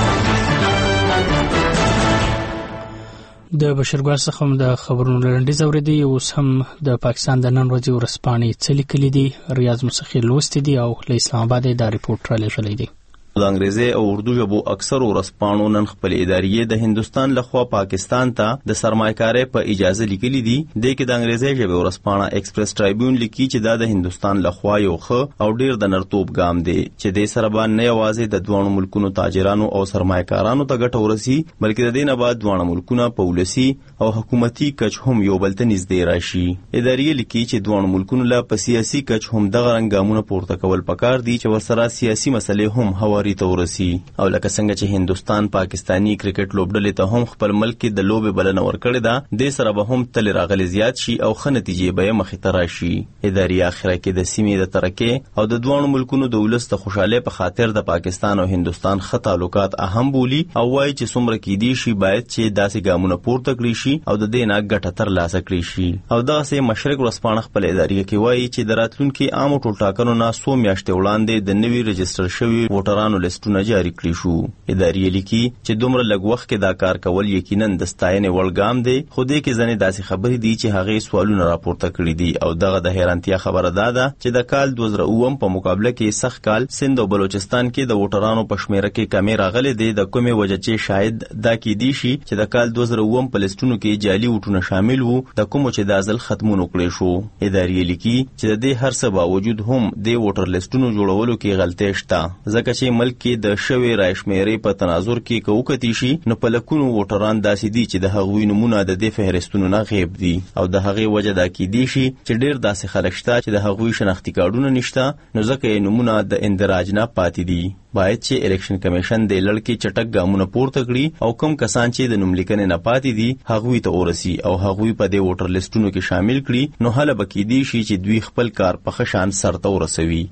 د بشرګوار څخه هم د خبرونو لنډیز اوریدي. اوس هم د پاکستان د نن ورځې ورځپاڼې څه لیکلي دي. ریاض مسخي لوستي دي او له اسلام آباد د ریپورت را لېږلی دی. د انګریزي او اردو ژبو اکثر ورځپاڼو نن خپل ادارې د هندستان لخوا پاکستان ته د سرمایه‌کارۍ په اجازه لیکلي دي. د کې د انګریزي ژبې ورځپاڼه ایکسپریس ټرایبیون لیکي چې دا د هندستان لخوا یو ښه او ډیر د نرتوب ګام دی چې د سره باندې نه یوازې د دوه ملکونو تاجرانو او سرمایه‌کارانو ته ګټه ورسي بلکې د دې نه بعد دوه ملکونه په ولسی او حکومتي کچ هم یو بل ته نږدې راشي. ادارې لیکي چې دوه ملکونو لا په سیاسي کچ هم دغه رنګامونه پورته کول پکار دي چې ورسره سیاسي مسلې هم هواري ته ورسي. او لکه څنګه چې هندستان پاکستانی کرکټ لوبډلې ته هم خپل ملک کې د لوبې بلنه ورکړې ده د سره به هم تل راغلي زیات شي او ښه نتیجې به مخې ته راشي. ادارې اخره کې د سیمې د ترقې او د دوه ملکونو د ولس د خوشاله په خاطر د پاکستان او هندستان ښه تعلقات اهم بولي او وايي چې څومره کې دي شي باید چې داسې ګامونه پورته کړی شي او د دې نه ګټه تر لاسه کړی شي. او دغه مشرق ورځپاڼه خپل ادارې کې وايي چې د راتلونکي عام ټولټاکنو نه 100 میاشتې وړاندې د نوي رجستر شوی ووټرانو لیستونه جاری کړی شو. ادارې لیکي چې دومره لږ وخت کې دا کار کول یقینا د ستاینې وړ ګام دی خو دې کې ځنې داسې خبرې دي چې هغه سوالونه راپورته کړي دي او دغه د حیرانتیا خبره ده چې د کال 2009 په مقابله کې سخت کال سند او بلوچستان کې د ووټرانو په شمیره کې کمی راغلي دي د کومې وجه چې شاید دا کې دي شي چې د کال 2009 په لیستونو کې جعلي ووټونه شامل وو د کوم چې د ازل ختمونه کړی شو. ادارې لیکي چې د دې هر څه باوجود هم د ووټر لیستونو جوړولو کې غلطۍ شته ځکه چې ملک کې د شوی رایشمېرې په تناظر کې کوکتی شي نو په لکونو ووټران داسې دي چې د هغوی نمونه د دې فهرستونو نه غیب دي او د هغې وجه دا کېدی شي چې ډېر داسې خلک شته چې د هغوی شناختي کارډونه نشته نو ځکه یې نمونه د اندراج نه پاتې دي. باید چې الیکشن کمیشن د لړ کې چټک ګامونه پورته کړي او کوم کسان چې د نوملیکنې نه پاتې دي هغوی ته ورسي او هغوی په دې ووټر لیستونو کې شامل کړي نو هله به کېدی شي چې دوی خپل کار په ښه شان سرته ورسوي.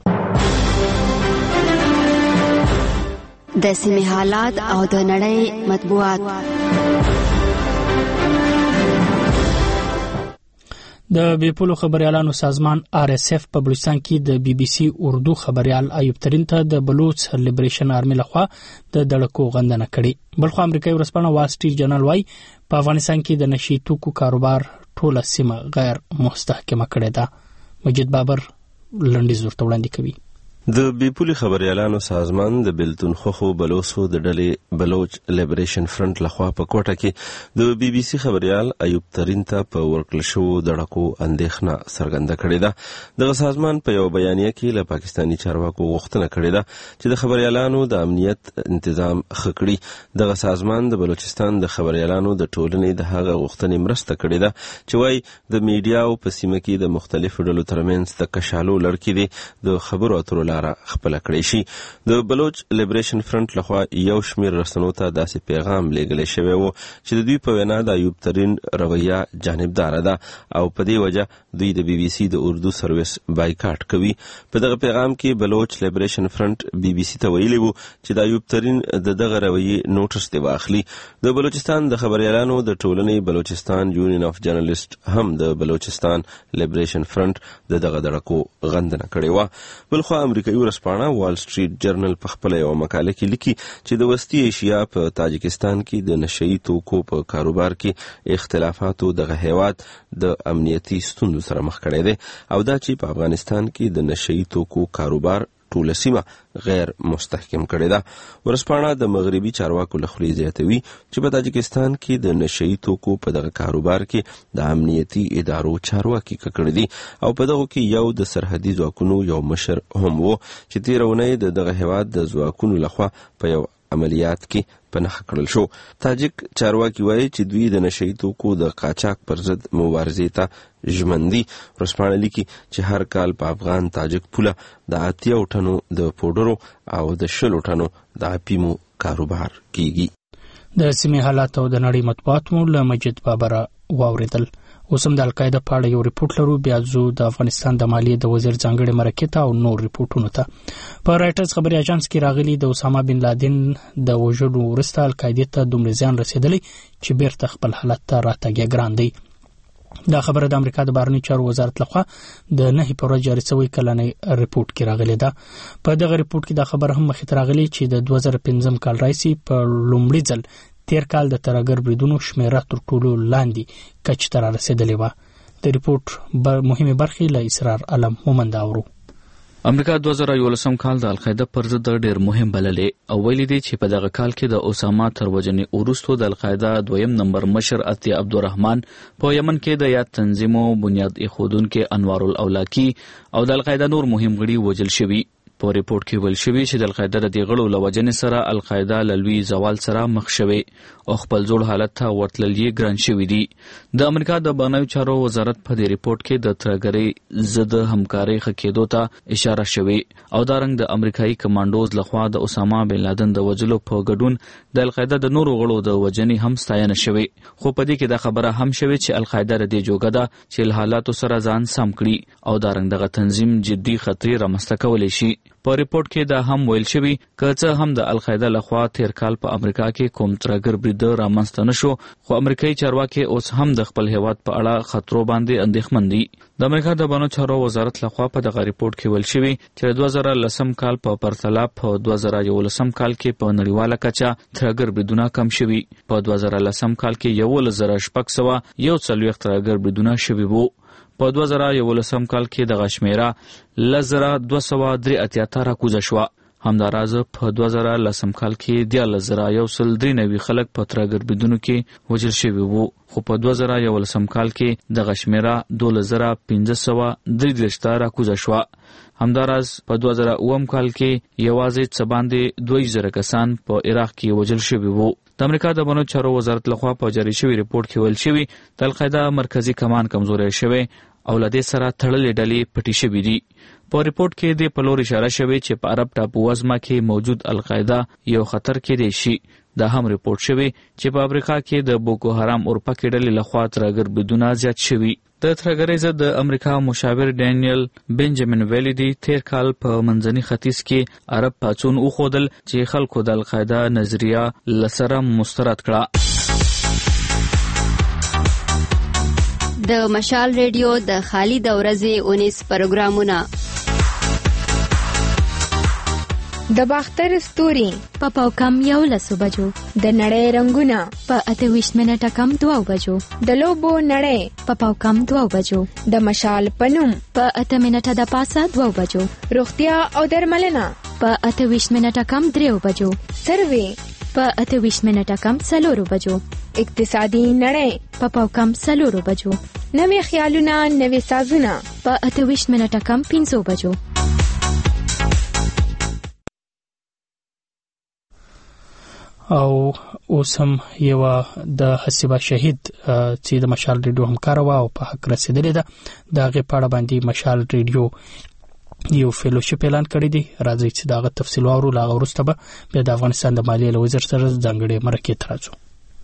د سیمې حالات او د نړۍ مطبوعات. د بیپولو خبريالانو سازمان RSF په بلوچستان کې د BBC اردو خبريال ایوب ترین ته د بلوچ لیبریشن آرمي لخوا د دړکو غندنه کړې. بلخو امریکایي ورځپاڼه وال سټریټ جرنل وايي په افغانستان کې د نشي توکو کاروبار ټوله سیمه غیر مستحکمه کړې ده. مجید بابر لنډیز ورته وړاندې کوي. د بیپولي خبريالانو سازمان د بلتون خوخو بلوسو د ډلې بلوچ لیبریشن فرنٹ لخوا په کوټه کې د BBC خبريال ایوب ترین ته په ورکړل شو دړکو اندېښنه څرګنده کړې ده. دغه سازمان په یو بیانیه کې له پاکستاني چارواکو غوښتنه کړې ده چې د خبريالانو د امنیت تنظیم ښه کړي. دغه سازمان د بلوچستان د خبريالانو د ټولنې د هغه غوښتنې مرسته کړې ده چې وايي د میډیا او په سیمه کې د مختلفو ډلو ترمنځ د کشالو لړ کې د خبرو اترو لار خپل کړی شي. د بلوچ لیبریشن فرنٹ لخوا یو شمیر رسنیو ته داسې پیغام لیږل شوی و چې د دوی په وینا د ایوب ترین رویه جانبدار ده او په دې وجه دوی د بي بي سي د اردو سرویس بایکاټ کوي. په دغه پیغام کې بلوچ لیبریشن فرنٹ بي بي سي ته ویلي وو چې د ایوب ترین دغه رویه نوټس دی واخلي. د بلوچستان د خبريالانو د ټولنې بلوچستان یونین اف جرنالست هم د بلوچستان لیبریشن فرنٹ دغه دړکو غندنه کړې و. بلخو امریکایي ورځپاڼه وال سټریټ جرنل په خپل یو مقاله کې لیکي چې د وسطي ایشیا په تاجکستان کې د نشئی توکو په کاروبار کې اختلافاتو دغه هیواد د امنیتي ستونزو سره مخ کړی دی او دا چې په افغانستان کې د نشئی توکو کاروبار ټوله سیمه غیر مستحکم کړی ده. ورځپاڼه د مغربي چارواکو له خولې زیاتوي چې په تاجکستان کې د نشئی توکو په دغه کاروبار کې د امنیتي ادارو چارواکي کړی دي او په دغه کې یو د سرحدي ځواکونو یو مشر هم و چې تیرونه دغه هیواد د ځواکونو لخوا په یو عملیات کې پناه کړل شو. تاجک چارواکي وایي چې دوی د نشئی توکو د قاچاق پر ضد مبارزې ته ژمن دي. ورځپاڼه لیکي چې هر کال په افغان تاجک پوله د 80 ټنو د پوډرو او د 20 ټنو د اپیمو کاروبار کیږي. د سیمې حالات او د نړۍ مطبوعات مو له مجید بابر واوریدل. اوس هم د القاعده په اړه یو ریپورت لرو. بیا زو د افغانستان د مالیې د وزیر ځانګړي مرکه ته او نور ریپورتونو ته. په رایټرز خبري اژانس کې راغلي د اسامه بن لادن د وژلو وروسته القاعده ته دومره زیان رسیدلی چې بیرته خپل حالت ته راتګ ګران دی. دا خبره د امریکا د بهرنی چارو وزارت لخوا د 9 پر ورځ جاری شوی کلنی ریپورت کې راغلی ده. په دغه ریپورت کې دا خبره هم مخې ته راغلی چې د 2015 کال راځي په لومړي ځل تیر کال د ترګر بریدونو شمیره تر ټولو لاندې کچ ته رسیدلې و. د ریپورت مهمه برخې له اسرار علم مومند اورو. امریکا 2011 کال د القاعده پر ضد ډېر مهم بللې او ویلي دی چې په دغه کال کې د اسامه تر وژنې وروسته د القاعده دویم نمبر مشر عطیه عبدالرحمن په یمن کې د یاد تنظیمو بنیاد ایښودونکو انوار الاولاکی او د القاعده نور مهم غړي وژل شوي. په ریپورت کې ویل شوی چې د القاعده د غړو له وجنې سره القاعده له لوی زوال سره مخ شوی او خپل ځوړ حالت ته ورتللی ګران شوی دی. د امریکا د بهرنیو چارو وزارت په دې ریپورت کې د ترګری ضد همکاري خکېدو ته اشاره شوی او دا رنګ د امریکایي کمانډوز لخوا د اسامه بن لادن د وژلو په ګډون د القاعده د نورو غړو د وژنې هم ستاینه شوی. خو په دې کې دا خبره هم شوی چې القاعده د دې جوګه ده چې له حالاتو سره ځان سم کړي او دا رنګ دغه تنظیم جدي خطر رامنځته کولی شي. په ریپورت کې دا هم ویل شوی که څه هم د القاعده لخوا تیر کال په امریکا کې کوم ترګر برید رامنځته نشو خو امریکایي چارواکي اوس هم د خپل هیواد په اړه خطرو باندې اندېښمن دي. د امریکا د بهرنیو چارو وزارت لخوا په دغه ریپورت کې ویل شوی چې 2010 کال په پرتله په 2011 کال کې په نړیواله کچه ترګر بریدونه کم شوي. په 2010 کال کې 1640 ترګر بریدونه شوي وو. په 2011 کال کې د غشمیره 1283 راکوزه شو. همداراز په 2010 کال کې 10193 خلک په ترګر بریدونو کې وژل شوي وو. خو په 2011 کال کې د غشمیره 2533 راکوزه شو. همداراز په 2009 کال کې یوازې څه باندې 2000 کسان په عراق کې وژل شوي وو. د امریکا د بهرنیو چارو وزارت لخوا په جاری شوی ریپورت کې ویل شوی د القاعده مرکزی کمان کمزوري شوی او لدې سره تړلې ډلې پټې شوې دي. په ریپورت کې د پلور اشاره شوی چې په عرب ټاپو وزمه کې موجود القاعده یو خطر کې دی شي. دا هم ریپورت شوی چې په افریقا کې د بوکو حرام اورپا کې ډلې لخوا ترګر بریدونه زیات شوي. د ترګرۍ ضد د امریکا مشاور ډینیل بنجامین ویلي دی تیر کال په منځني ختیځ کې عرب پاڅون وښودل چې خلکو د القاعده نظریه لسره مسترد کړه. د مشال ریډیو د خالد اورزي 19 پروګرامونه د باختر ستوري په پاوکم 11 بجو، د نړۍ رنگونه په 28 منټه کم 2 بجو، د لوبو نړۍ په پاوکم 2 بجو، د مشال پنوم په 8 منټه د پاسه 2 بجو، روغتیا او درملنه په 28 منټه کم 3 بجو، سروي په 28 منټه کم 4 بجو، اقتصادي نړۍ په پاوکم 4 بجو، نوې خیالونه نوې سازونه په 28 منټه کم 5 بجو. او اوس هم یو د حسیبه شهید چې د مشال ریډیو همکار و او په حق رسیدلې ده د هغې په اړه باندې مشال ریډیو یو فیلوشپ اعلان کړی دی. راځي چې داغه تفصیل واورو. لا وروسته به د افغانستان د مالیې وزیر سره ځانګړي مرکه ترازو.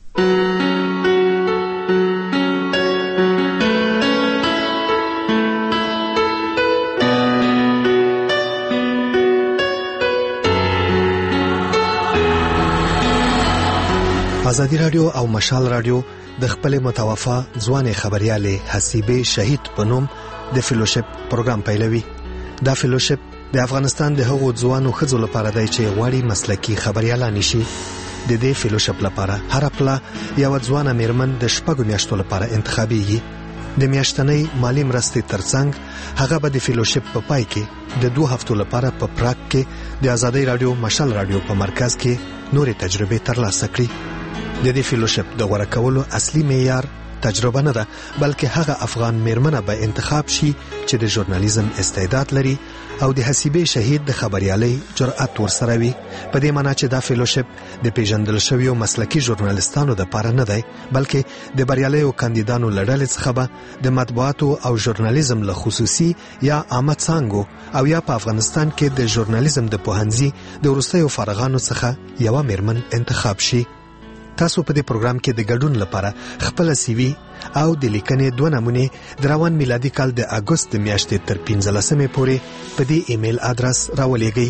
ازادي رادیو او مشال رادیو د خپل متوفا ځوان خبريالې حسیبه شهید په نوم د فیلوشپ پروګرام پیلوي. دا فیلوشپ د افغانستان د هغو ځوانو ښځو لپاره دی چې غواړي مسلکي خبريالان شي. د دې فیلوشپ لپاره هر پله یو ځوانه میرمن د 6 میاشتو لپاره انتخابيږي. د میاشتنۍ مالی مرستې ترڅنګ هغه به د فیلوشپ په پای کې د 2 هفتو لپاره په پراګ کې د ازادي رادیو مشال رادیو په مرکز کې نورې تجربې ترلاسه کړي. د دې فیلوشپ د غوړه کولو اصلي معیار تجربه نه ده، بلکې هغه افغان میرمنه به انتخاب شي چې د ژورنالیزم استعداد لري او د حسیبه شهید د خبريالۍ جرأت ورسره وي. په دې معنی چې دا فیلوشپ د پیژندل شویو مسلکي ژورنالیستانو د لپاره نه دی، بلکې د بریالیو کاندیدانو لړل څخه به د مطبوعاتو او ژورنالیزم له خصوصي یا عامه څانګو او یا په افغانستان کې د ژورنالیزم د پوهنځي د وروستیو فارغانو څخه یو میرمن انتخاب شي. تاسو په دې پروګرام کې د ګډون لپاره خپل سی وی او د لیکنې 2 نمونه د روان میلادي کال د اگست میاشتې تر 15مې پورې په دې ایمیل ادرس راولېږئ: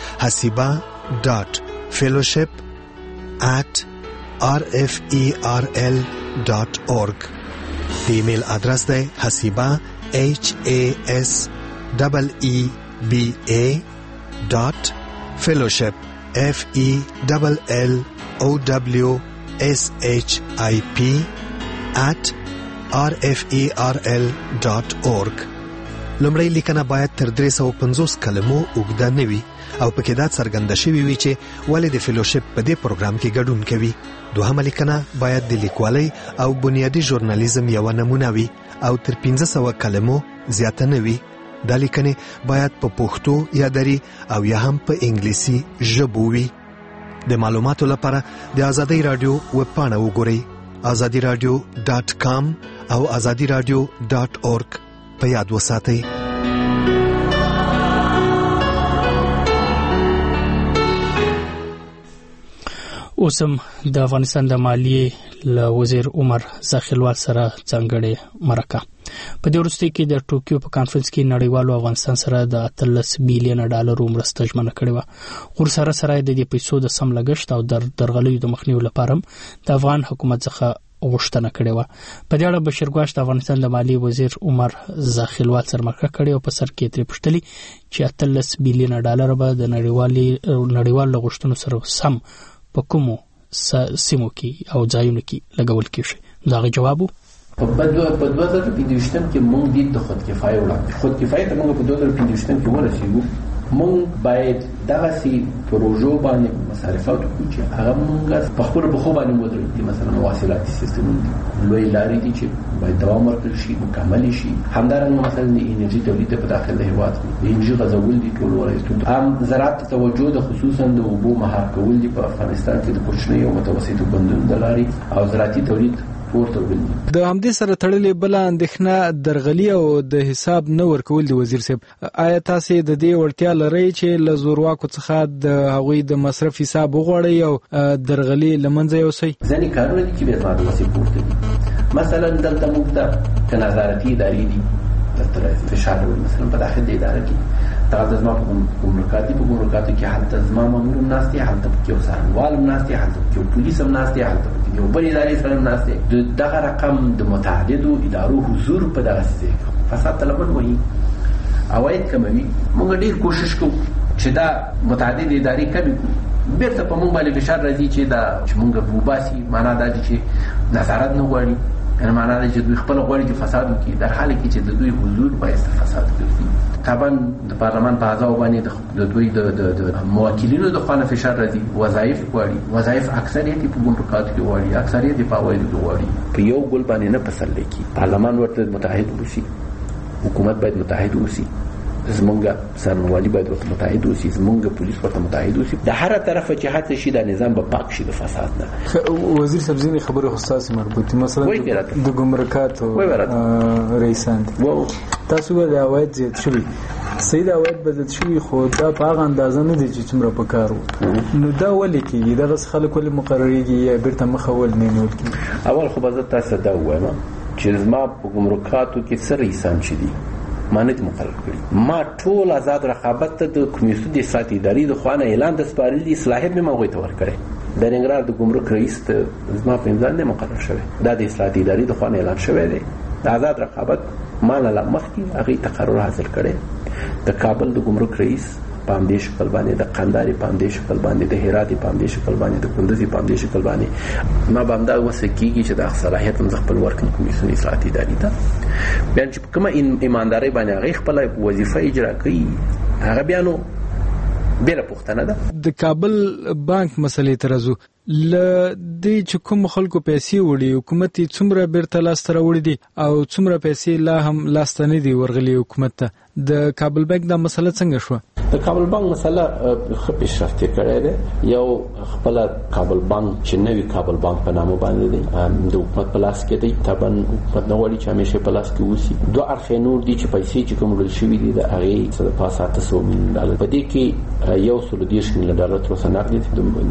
hasiba.fellowship@rferl.org. د ایمیل ادرس دی hasiba.fellowship@rferl.org. لومړی لیکنه باید تر 350 کلمو اوږده نه وي او پکې دا څرګنده شوی وي چې ولې د فیلوشپ په دې پروګرام کې ګډون کوي. دوهمه لیکنه باید د لیکوالۍ او بنیادی ژورنالیزم یو نمونه وي او تر 1500 کلمو زیاته نه وي. دا لیکنه باید په پښتو یا دری او یا هم په انګلیسي ژبه وي. د معلوماتو لپاره د ازادي رادیو ویب پاڼه وګورئ: azadiradio.com او azadiradio.org. په یاد وساتئ. اوسم د افغانستان د مالیې له وزیر عمر زاخیلوال سره ځانګړي مرکه. په دې وروستي کې د ټوکیو په کانفرنس کې نړیوالو افغانستان سره د 13 بیلیون ډالر مرسته ژمنه کړې و. خو سره د دې پیسو د سم لګښت او درغلیو د مخنیوي لپاره د افغان حکومت څخه غوښتنه کړې و. په دې اړه بشیر ګواش د افغانستان د مالیې وزیر عمر زاخیلوال سره مرکه کړې او په سر کې ترې پوښتلي چې 13 بیلیون ډالر به د نړیوال غوښتنو سره سم په کومو سیمو کې او ځایونو کې لګول کېږي. دا جواب په 2025 کې مونږ د خودکفایه وړاندې خودکفایه ته مونږ په 2025 کې ورسېږو. مونږ باید دغه سي پروژو باندې مصارفات وکړو چې هغه مونږ په خپل بخو باندې ودرېږي. مثلا مواصلاتي سیستم لوی لارې دي چې باید دوام ورکړي شي، مکمل شي. همدارنګه مثلا د انرژي تولید په داخله هیواد کې د انرژي غځول دي ټول ورایستون. عام زراعت توجه د خصوصا د اوبو مهار کول دي په افغانستان کې د کوچنیو او متوسطو بندونو د لارې او زراعتي تولید د همدې سره تړلې بل اندېښنه درغلي او د حساب نه ورکول دي. وزیر صاحب، آیا تاسو د دې وړتیا لرئ چې له زورواکو څخه د هغوی د مصرف حساب وغواړئ او درغلي لمنځه یوسئ؟ ځینې کارونه دي چې به زما د وسې پورته دي. مثلا دلته موږ د نظارتي ادارې دي دلته فشار مثلا په داخل د اداره کې دا زما په ګمرکاتي کې حالت زما مامور ناشته، حالت کې وسانوال ناشته، حالت کې پولیس هم ناشته، حالت کې یو بل ادارې سره ناشته. دغه رقم د متعددو ادارو حضور په دغه ځای فساد طلبان وایي عواید کموي. موږ ډیر کوشش کوو چې دا متعدد ادارې کمې کړو. بیرته په موږ باندې فشار راځي چې دا موږ وباسي. معنا دا چې نظارت نه غواړي، یعنی معنا دا چې دوی خپل غواړي چې فساد وکړي، در حال کې چې د دوی حضور باید فساد وکړي. طبعا د پارلمان په اعضاء باندې د دوی د موکلینو د خانه فشار راځي. وظایف غواړي، وظایف اکثریت په ګمرکاتو کې غواړي، اکثریت په عوایدو کې غواړي. په یو ګل باندې نه پسلې کی. پارلمان ورته متحد وسی، حکومت باید متحد وسی، زمونږ سرنوالي باید ورته متحد وسی، زمونږ پولیس ورته متحد وسی. د هر طرفه چې هڅه شي د نظام به پاک شي د فساد نه. وزیر صاحب ځینې خبرې خو ستاسو مربوطې، مثلا د ګمرکاتو رئیسان دي. تاسو د عواید زیات شوي سید عواید بدل شوي خو دا په هغه اندازه نه دي چې څومره پکار وو نو دا ولې کېږي دغه خلک ولې مقرریږي یا بیرته مخه ول نه نیول کېږي اول خو به زه تاسو دا ووایم چې زما په ګمرکاتو کې څه رئیسان چې دي ما نه مقرر کړي ما ټول آزاد رقابت ته د کمیسیون د اصلاحات ادارې د خوا نه اعلان د سپارلي صلاحیت مې هغوی ته ورکړی د ننګرهار د ګمرک رئیس ته زما په امضا نه مقرر شوی دا د اصلاحات ادارې د خوا نه اعلان شوی دی د آزاد رقابت ما نه مخکې هغوی تقرر حاصل کړی د کابل د ګمرک رئیس په همدې شکل باندې د قندهار په همدې شکل باندې د هرات په همدې شکل باندې د کندز په همدې شکل باندې ما به همدا وسه کېږي چې د صلاحیت هم خپل ورکړم کمیسیون اصلاحات ادارې ته بیا چې کومه ایمانداري باندې هغې خپله وظیفه اجرا کوي هغه بیا نو بیره پوښتنه ده د کابل بانک مسلې ته راځو له دې چې کوم خلکو پیسې وړي حکومت یې څومره بیرته لاسته راوړي دي او څومره پیسې لا هم لاسته نه دي ورغلي حکومت ته د کابل بانک دا مسله څنګه شوه د کابل بانک مسله ښه پیشرفت یې کړی دی یو خپله کابل بانک چې نوي کابل بانک په نامه باندې دی د حکومت په لاس کې دی طبعا حکومت نه غواړي چې همیشه په لاس کې اوسي دوه اړخې نور دي چې پیسې چې کوم وړل شوي دي د هغې څه دپاسه 800 میلیون ډالر په دې کې 130 میلیون ډالر تر اوسه نقد دي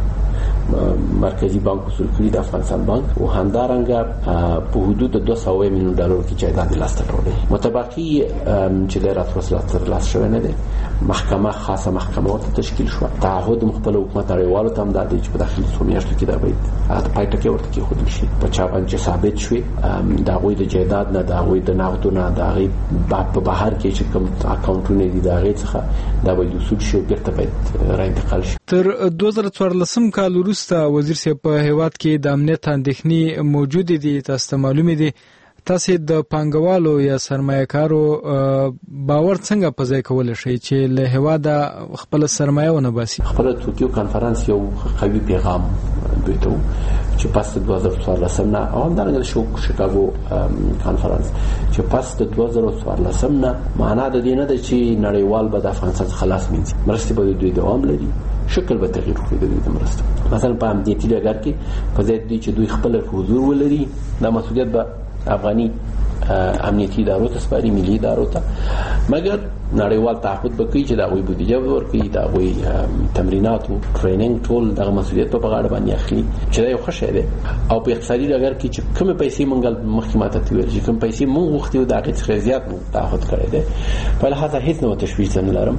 د مرکزی بانک وصول کړي د افغانستان بانک او همدارنګه په حدود د 200 میلیون ډالر کې جایداد لاسته راوړي متبقي چې د راتلونکي تر لاس شوی نه دی محکمه خاصه محکمه ورته تشکیل شو تعهد مخبل حکومت اړیوالو ته هم دا دی چې په داخلي څو میاشتو کې دا باید د پای ټکی ورته کېښودل شي په چا باندې ثابت شوي د هغوی د جایداد نه د هغوی د نغدو نه د هغې په بهر کې چې کوم اکاونټونه دي د هغې څخه دا باید وصول شي بیرته باید راانتقال شي تر 2014 کال وروسته وزیر صاحب په هیواد کې د امنیت اندېښنې موجود دي تاسو ته معلومه دي تاسو د پانګوالو یا سرمایه‌کارو باور څنګه په ځای کولای شئ چې له هیواده خپل سرمایه ونه باسي خپل توکیو کانفرنس یو قوي پیغام دوی ته چې پس د 2014 نه او همدارنګه شیکاګو کانفرنس چې پس د 2014 نه معنا د دې نه ده چې نړیوال به د افغانستان خلاص مینځي مرستې به دوی دوام لري شکل به تغییر وکړي د دې مرستو مثلا په امنیتي ډګر کې په ځای دی چې دوی خپل حضور ولري دا مسؤلیت به افغاني امنیتي ادارو ته سپاري ملي ادارو ته مګر نړیوال تعهد وکړي چې دا غوي بودیجه ورکړي دا غوي تمرینات او ټریننګ ټول د مسؤلیت په غاړه باندې اخلي چې دا یو ښه شی دی او په اقتصادي ډګر کې چې کوم پیسې مونږ مخکمه ته ویل چې کوم پیسې مونږ غوښتي دا هیڅ زیات مونږ تعهد کړی دی په لحاظه هیڅ نو تشویش نه لرم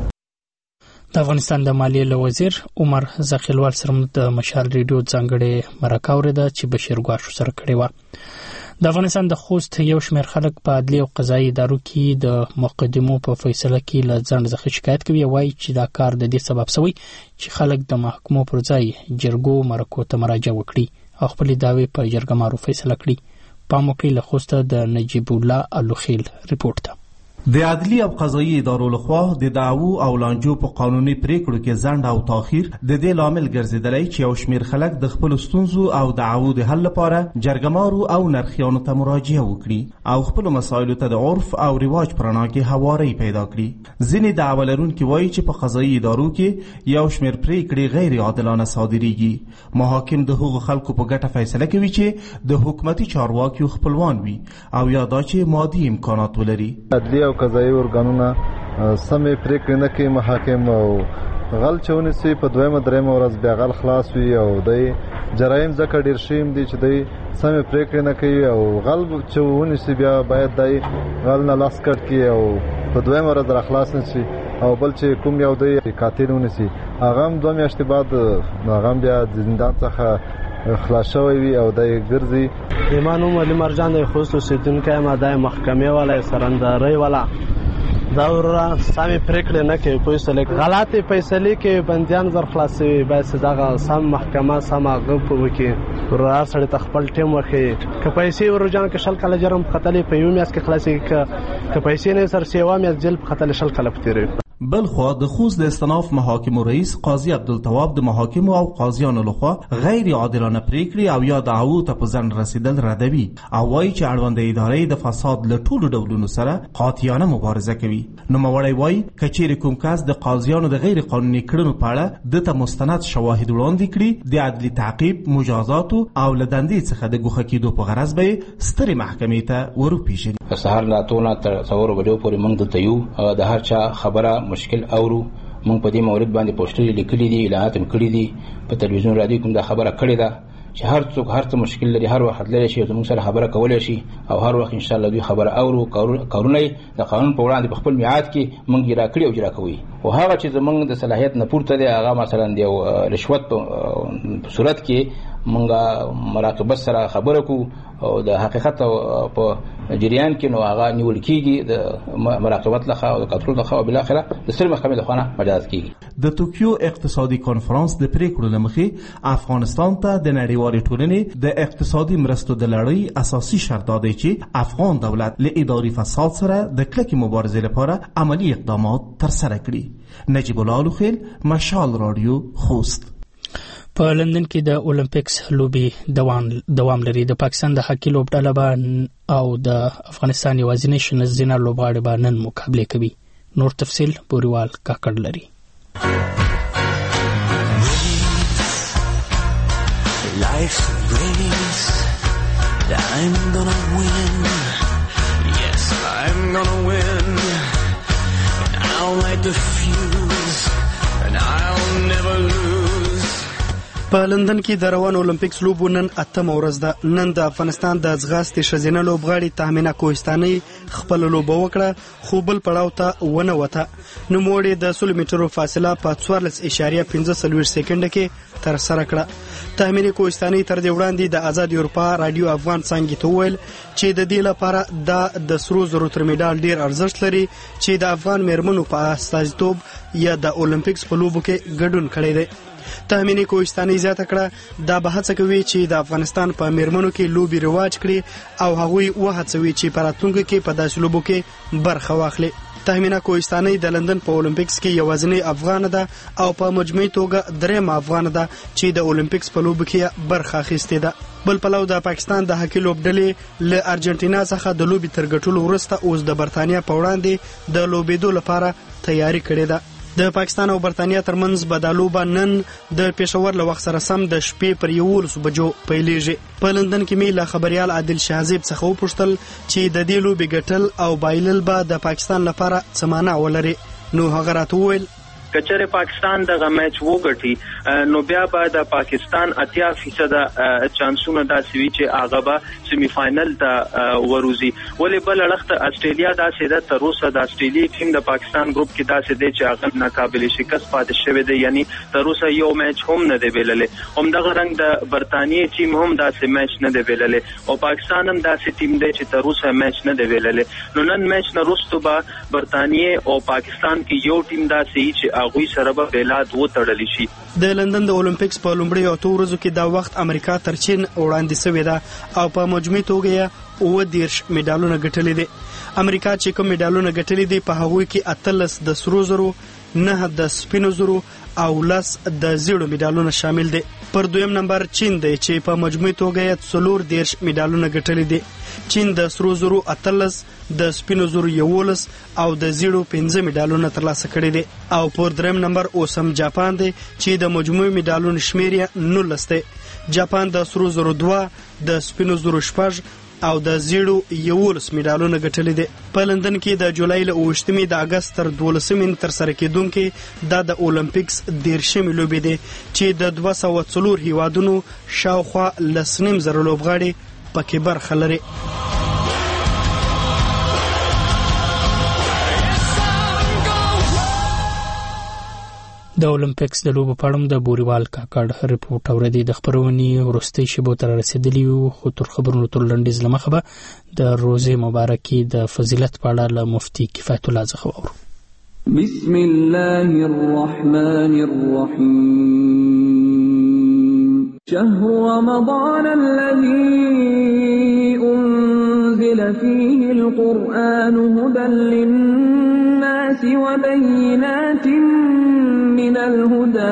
د افغانستان د مالیې وزیر عمر زخیلوال سره د مشال ریډیو ځانګړي مرکه اوریده چې بشیر ګواښ سره کړی و د افغانستان د خوست یو شمېر خلک په عدلي او قضایي ادارو کې د مقدمو په فیصله کې له ځنډ څخه شکایت کوي وایي چې دا کار د دې سبب شوی چې خلک د محکمو پر ځای جرګو مرکو ته مراجعه وکړي او خپل دعوی په جرګه مارو فیصله کړي په موقع له خوست د نجیب الله الوخیل ریپورت ته د عدلي او قضایي ادارو لخوا د دعوو او لانجو په قانوني پریکړو کې ځنډ او تاخير د دې لامل ګرځیدلی چې یو شمېر خلک د خپل ستونزو او دعوو د حل لپاره جرګمارو او نرخیانو ته مراجعه وکړي او خپل مسایلو ته د عرف او رواج په رڼا کې هواری پیدا کړي ځینې دعوه لرونکي وایي چې په قضایي ادارو کې یو شمېر پریکړې غیر عادلانه صادریږي محاکم د هغو خلکو په ګټه فیصله کوي چې د حکومتي چارواکیو خپلوان وي او یا دا چې مادي امکانات ولري قضایي ارګانونه سمې پریکړې نه کوي محاکم او غل چونی سي په دویمه درېمه ورځ بیا غل خلاص وي او د جرایم ځکه ډیر شیم دي چې د سمې پریکړې نه کوي او غل چونی سي بیا باید د غل نه لاس کټ کی او په دویمه ورځ را خلاص نشي او بل چې کوم یو د قاتل ونسي هغه هم 2 میاشتې بعد هغه بیا زندان څخه خلاص شوی وي او د ګرځي ایمان علی مرجان د خوست اوسیدونکو ماده محکمې والا سرنداري والا دا ورا سمې پریکړې نه کوي کوئی سلیک غلطي فیصله کوي بنديان زر خلاصي بس دا سم محکمه سم غوپ وکي ورا سړی تخپل ټیم ورکي که پیسې ورجان کې شل کله جرم خطلې په یو میاس کې خلاصي که پیسې نه سر سیوا میاس جل خطلې شل کله پتیری بلخوا د خوست د استناف محاکم رئیس قاضي عبدالتواب د محاکم او قاضیانو لخوا غیر عادلانه پریکړې او یا دعوو ته په ځنډ رسیدل ردوي او وایي چې اړوند ادارې د فساد له ټولو ډولونو سره قاطعانه مبارزه کوي نوموړی وایي که چیرې کوم کس د قاضیانو د غیر قانوني کړنو په اړه دته مستند شواهد وړاندې کړي د عدلي تعقیب مجازاتو او له دندې څخه د ګوښه کېدو په غرض به سترې محکمې ته وروپېژني سهار لا تونه تر 4 بجو پورې موږ دلته یو د هر چا خبره مشکل اورو. موږ په دې مورید باندې پوسټر لیکلي دي، اعلانات هم کړي دي، په تلویزیون رادیو کوم دا خبره کړې ده چې هر څوک هر څه مشکل لري هر وخت لري شي زموږ سره خبره کولای شي او هر وخت ان شاء الله دوی خبره اورو. کارونه د قانون په وړاندې په خپل میعاد کې موږ اجرا کړی او اجرا کوي. او هغه چې زموږ د صلاحیت نه پورته دی هغه مثلا د رشوت په صورت کې موږ مراقبت سره خبره کو او د حقیقت په جریان کې نو هغه نیول کیږي د مراقبت لخوا او د کنټرول لخوا او بل اخره د سر محکمې لخوا مجاز کیږي. د توکیو اقتصادي کانفرنس د پریکړو لمخې افغانستان ته د نړیوالې ټولنې د اقتصادي مرستو د لړۍ اساسي شرط دی چې افغان دولت له اداري فساد سره د کلکې مبارزې لپاره عملی اقدامات ترسره کړي. نجیب الله لوخیل، مشال رادیو، خوست. په لندن کې د اولمپیکس لوبي دوام لري. د پاکستان د هاکي لوبډله او د افغانستان یوازینی شنزینه لوبغاړي به نن مقابله کوي. نور تفصیل بوریوال کاکړ لري. Life's a race, I'm gonna win. Yes, I'm gonna win. And I'll light the fuse, and I'll never lose. په لندن کې د روان اولمپیکس لوبو نن 8مه ورځ ده. نن د افغانستان د ځغاستې ښځینه لوبغاړي تهمینه کوهستانۍ خپل لوبه وکړه خو بل پړاو ته ونه وته. نوموړې د 100 میټرو فاصله په 14.15 سکند کې تر سره کړه. تهمینه کوهستانۍ تر دې وړاندې د آزاد اروپا رادیو افغان څنګه ته ویل چې د دې لپاره د سرو زرو تر میډال ډیر ارزښت لري چې د افغان میرمنو په استازیتوب یا د اولمپیکس په لوبو کې ګډون کړی دی. تهمینه کوهستانۍ زیاته کړه دا به هڅه کوي چې د افغانستان په میرمنو کې لوبي رواج کړي او هغوی وهڅوي چې په راتلونکي کې په داسې لوبو کې برخه واخلي. تهمینه کوهستانۍ د لندن په اولمپیکس کې یوازینی افغان ده او په مجموعي توګه درېمه افغان ده چې د اولمپیکس په لوبو کې برخه اخیستې ده. بل پلو د پاکستان د هاکي لوبډلې له ارجنټینا څخه د لوبي تر ګټلو وروسته اوس د برتانیا په وړاندې د لوبېدو لپاره تیاری کړې ده. د پاکستان او برتانیا ترمنځ به دا لوبه نن د پېښور له وخت سره سم د شپې پر 11 بجو پیلېږي. په لندن کې مې له خبريال عادل شاهزیب څخه وپوښتل چې د دې لوبې ګټل او بایلل به د پاکستان لپاره څه معنی ولري. نو هغه راته وویل کچره پاکستان دغه میچ وګټي نو بیا به د پاکستان 80% چانسونه داسې وي چې هغه به سیمی فائنل ته وروزي. ولې بل اړخ استرالیا داسې ده تر اوسه د استرالیا ټیم د پاکستان ګروپ کې داسې دی چې هغه ناقابل شکست پاتې شوی دی، یعنی تر اوسه یو میچ هم نه دی ویللې. همدغه رنګ د برتانیې ټیم هم داسې میچ نه دی ویللې او پاکستان هم داسې ټیم دی چې تر اوسه میچ نه دی ویللې. نو نن میچ نه وروسته به برتانیې او پاکستان کې یو ټیم داسې چې هغوی سره به بلاد وتړلی شي. د لندن د اولمپیکس په لومړۍ 8 ورځو کې دا وخت امریکا تر چین وړاندې شوې ده او په مجموعي توګه یې 30 میډالونه ګټلي دي. امریکا چې کوم میډالونه ګټلي دي په هغوی کې 18 د سرو زرو، 9 د سپینو زرو او 10 د زیړو میډالونه شامل دي. پر دویم نمبر چین دی چې په مجموعي توګه یې 40 میډالونه ګټلي دي. چین د سرو زرو 18، د سپینو زرو 11 او د زیړو 15 میډالونه ترلاسه کړي دي. او پر دریم نمبر اوسم جاپان دی چې د مجموعي میډالونو شمیر یې 19 دی. جاپان د سرو زرو 2، د سپینو زرو 6 او د زیړو 11 میډالونه ګټلي دي. په لندن کې د جولای له 28 د اگست تر 12 تر سره کېدونکې د اولمپیکس 13 لوبې دي چې د 204 هیوادونو شاوخوا 10,000 لوبغاړي پکې برخه لري. د اولمپیکس د لوبو په اړه د بوریوال کاکړ ریپورت اوریدي. د خبرونې وروستۍ شیبو ته رسیدلی یو خو تر خبرونو تر لنډیز له مخه به د روزې مبارکي د فضیلت په اړه له مفتي کفایت الله څخه واورو. بسم الله الرحمن الرحیم. شهر رمضان الذي أنزل فيه القرآن هدى للناس وبينات من الهدى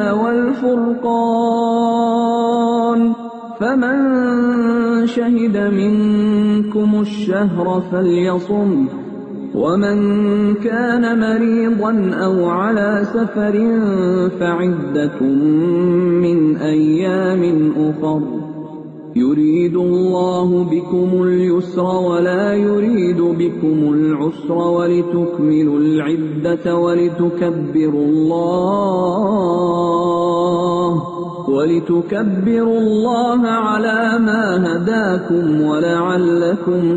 والفرقان فمن شهد منكم الشهر فليصم ومن كان مريضا أو على سفر فعدة من أيام أخر يريد الله بكم اليسر ولا يريد بكم العسر ولتكملوا العدة ولتكبروا الله على ما هداكم ولعلكم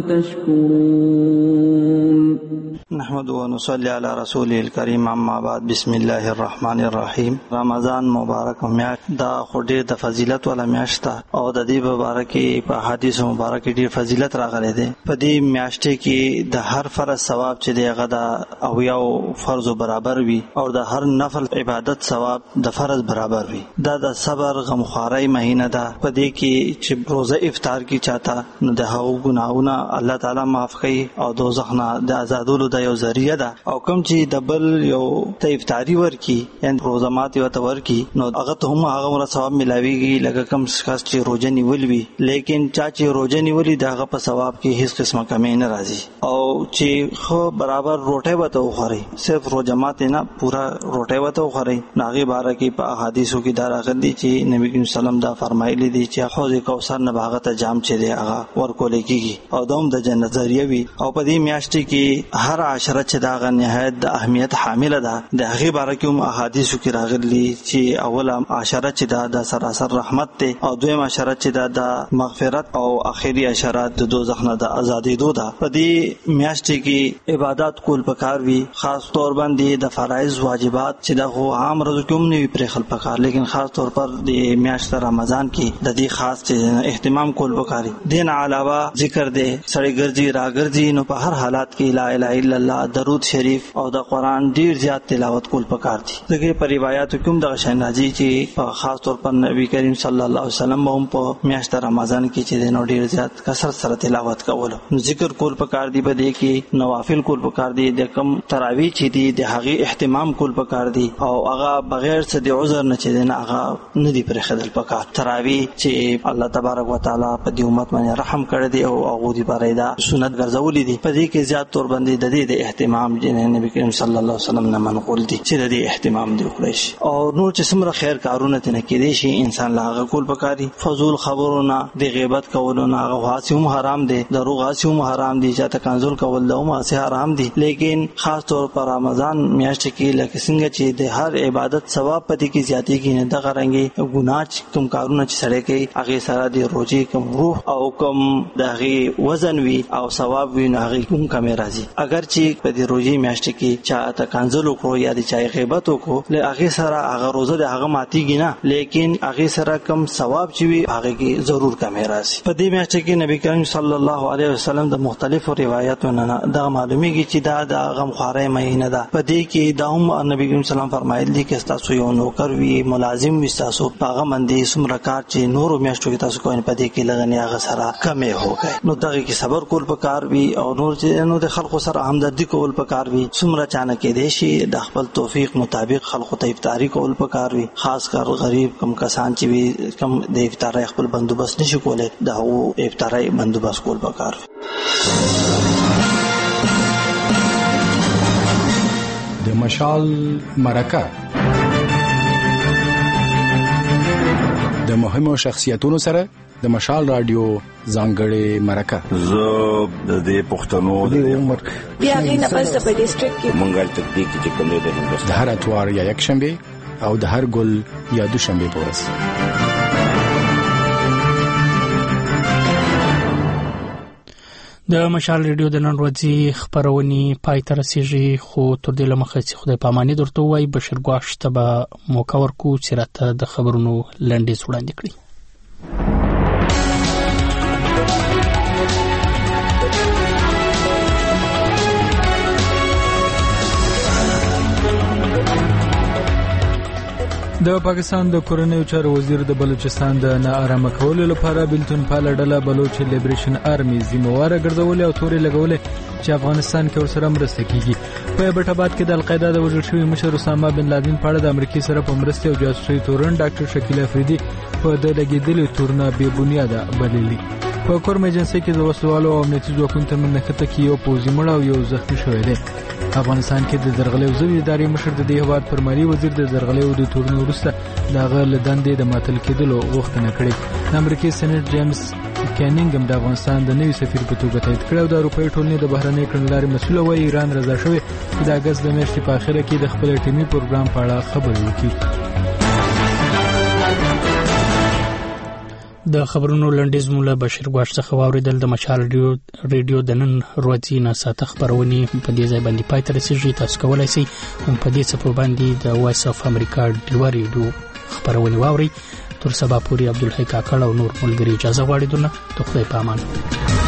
تشكرون. نحمد و نصلي على رسوله الكريم. اما بعد، بسم الله الرحمن الرحیم. رمضان مبارک میاشت دا خوري د فضیلت ولا میاشت او د دې مبارکي په حدیث مبارک ډیر فضیلت راغلي دي. په دې میاشت کې د هر فرض ثواب چې دی غدا او یو فرض برابر وي او د هر نفل عبادت ثواب د فرض برابر وي. دا د صبر غمخواري مهینه ده. په دې کې چې روزه افطار کی چاته نو د هغو ګناهونه الله تعالی معاف کوي او دوزخ نه د آزادولو یو ذریعہ ده. او کوم چې د بل یو ته افطاری ورکی یعنی روزه ماتي وته ورکی نو هغه ته هم هغه مر ثواب ملاويږي لکه کم خاص چې روزه نیول وي. لیکن چا چې روزه نیولې دغه په ثواب کې هیڅ قسمه کمی نه راځي. او چې خو برابر روټه وته وخوري صرف روزه ماتي نه پورا روټه وته وخوري. ناغي بار کې په احادیثو کې دا راغلي چې نبی کریم صلی الله علیه وسلم دا فرمایلی دي چې حوض کوثر نه باغته جام چې دی هغه ورکول کېږي او دوم د جنت ذریعہ وي. او په دې میاشت کې هر عشره چې دا غ نهایت د اهمیت حامل ده. د هغه باره کې هم احادیثو کې راغلي چې اوله عشره چې دا د سراسر رحمت ته او دویم عشره چې دا د مغفرت او اخیری عشره د دوزخ نه د ازادي ده. په دې میاشت کې عبادت کول پکار وي، خاص طور باندې د فرایض واجبات چې دا خو عام ورځو کې هم نه وي پرې خل پکار، لیکن خاص طور پر د میاشت رمضان کې د دې خاص اهتمام کول پکاري. دین علاوه ذکر دې سړی ګرځي راګرځي نو په هر حالات کې لا اله الا الله، درود شریف او د قران ډیر زیات تلاوت کول پکار دي. ځکه په روایتو کې هم د شناجي چې په خاص طور پر نبی کریم صلی الله علیه وسلم هم په میاشت رمضان کې چې د نو ډیر زیات کثرت سره تلاوت کول، ذکر کول پکار دي. په دې کې نوافل کول پکار دي، د کم تراویح چې دي د هغه اهتمام کول پکار دي او هغه بغیر څه د عذر نه چې نه هغه نه دی پرې خدل پکار. تراویح چې الله تبارک وتعالى په دې امت باندې رحم کړی دی او هغه دی پرېدا سنت ګرځولې دي. په دې کې زیات تور باندې د دې د اهتمام جن نبی کریم صلی الله علیه وسلم نه منقول دي چې د دې اهتمام دی وکړي شي. او نور چې څومره خیر کارونه ته نه کېدي شي انسان لاغه کول پکاري. فضول خبرونه د غیبت کولونه هغه واسیوم حرام دي، دروغ واسیوم حرام دي، چاته کنزل کول دوم واسه حرام دي. لیکن خاص طور پر رمضان میاشت کې لکه څنګه چې د هر عبادت ثواب پدې کې زیاتی کې نه د غرانګي ګناه کوم کارونه چې سره کوي هغه سره د روزي کوم روح او کوم دغه وزن وی او ثواب وی نه هغه کوم کم راځي. اگر چې په دې روزي میاشت کې چاته کنزل وکړو یا د چای غیبت وکړو له هغه سره هغه روزه د هغه ماتيږي نه، لیکن هغه سره کم ثواب چې وی هغه کې ضرور کم راځي. په دې میاشت کې نبی کریم صلی الله علیه وسلم د مختلفو روایتونو نه دا معلومیږي چې دا د غمخوارۍ مهینه ده. په دې کې دا هم نبی کریم صلی الله علیه وسلم فرمایلی دي چې تاسو یو نوکر وی ملازم وي تاسو هغه باندې څومره کار چې نور میاشتو کې تاسو کوئ په دې کې لګنی هغه سره کمې هوګي. نو دغه کې صبر کول پکار وي او نور چې نو د خلکو سره همدردي کول پکار وي. څومره چانه کې دي شي د خپل توفیق مطابق خلکو ته افطاری کول پکار وي. خاص کر غریب کم کسان چې وي کم د افطاری خپل بندوبست نشي کولای دا او افطاری بندوبست کول پکار وي. د مشال مرکه د مهمو شخصیتونو سره د مشال رادیو ځانګړې مرکه. زه د دې پښتنو د عمر بیا غینه پس په ډیسټریکټ کې مونږه تکتیک چې کوم دی د هندوستان د هر اتوار یا یک شنبه او د هر ګل یا دوشنبه په ورځ. د مشال ریډیو د نن ورځې خبرونه پای ته رسیږي، خو تر دې لمخه چې خدای پاماني درته وای بشیر ګواش ته به موقع ورکو چې راته د خبرونو لنډیز وړاندې کړي. د پاکستان د کورنیو چارو وزیر د بلوچستان د ناارامه کولو لپاره بلتون پاله ډله بلوچ لیبریشن آرمي ذمہواره ګرځولې او تورې لګولې چې افغانستان کې ورسره مرسته کیږي. په بټاباد کې د القاعده د وژل شوی مشر اسامه بن لادن په اړه د امریکای سره په مرسته او جاسوسي تورن ډاکټر شکیل افریدي په د لګیدلې تورنه بې بنیاده بللي. په کورم ایجنسي کې د وسلوالو او امنیتي ځواکونو ترمنځ نښته کې یو پوځي مړ او یو زخمی شوی دی. افغانستان کې د درغلي وزیر ادارې مشر د دې هواد پر مالی وزیر د درغلي او د تورنو وروسته دغه لدندې د ماتل کېدلو غوښتنه کړې. د امریکای سېنات جیمز کینینګ هم د افغانستان د نوي سفیر په توګه تایید کړ او د اروپאי ټولنې د بهرنۍ کړنلارې مسؤل وایي ایران رضا شوی چې د اگست د میاشتې په اخره کې د خپل ټیمي پروګرام په اړه خبرې وکړي. د خبرونو لنډیز مولا بشیر ګواښ څخه واوریدل. د مشال ریډیو د نن ورځې نه ساته خبرونه په دې ځای باندې پای ته رسیږي. تاسو کولای شئ په دې څپو باندې د وایس اف امریکا ډیوا ریډیو خبرونه واوري. تر سبا پورې عبدالحی کاکړ او نور ملګری اجازه غواړي. دونه د خدای په امان.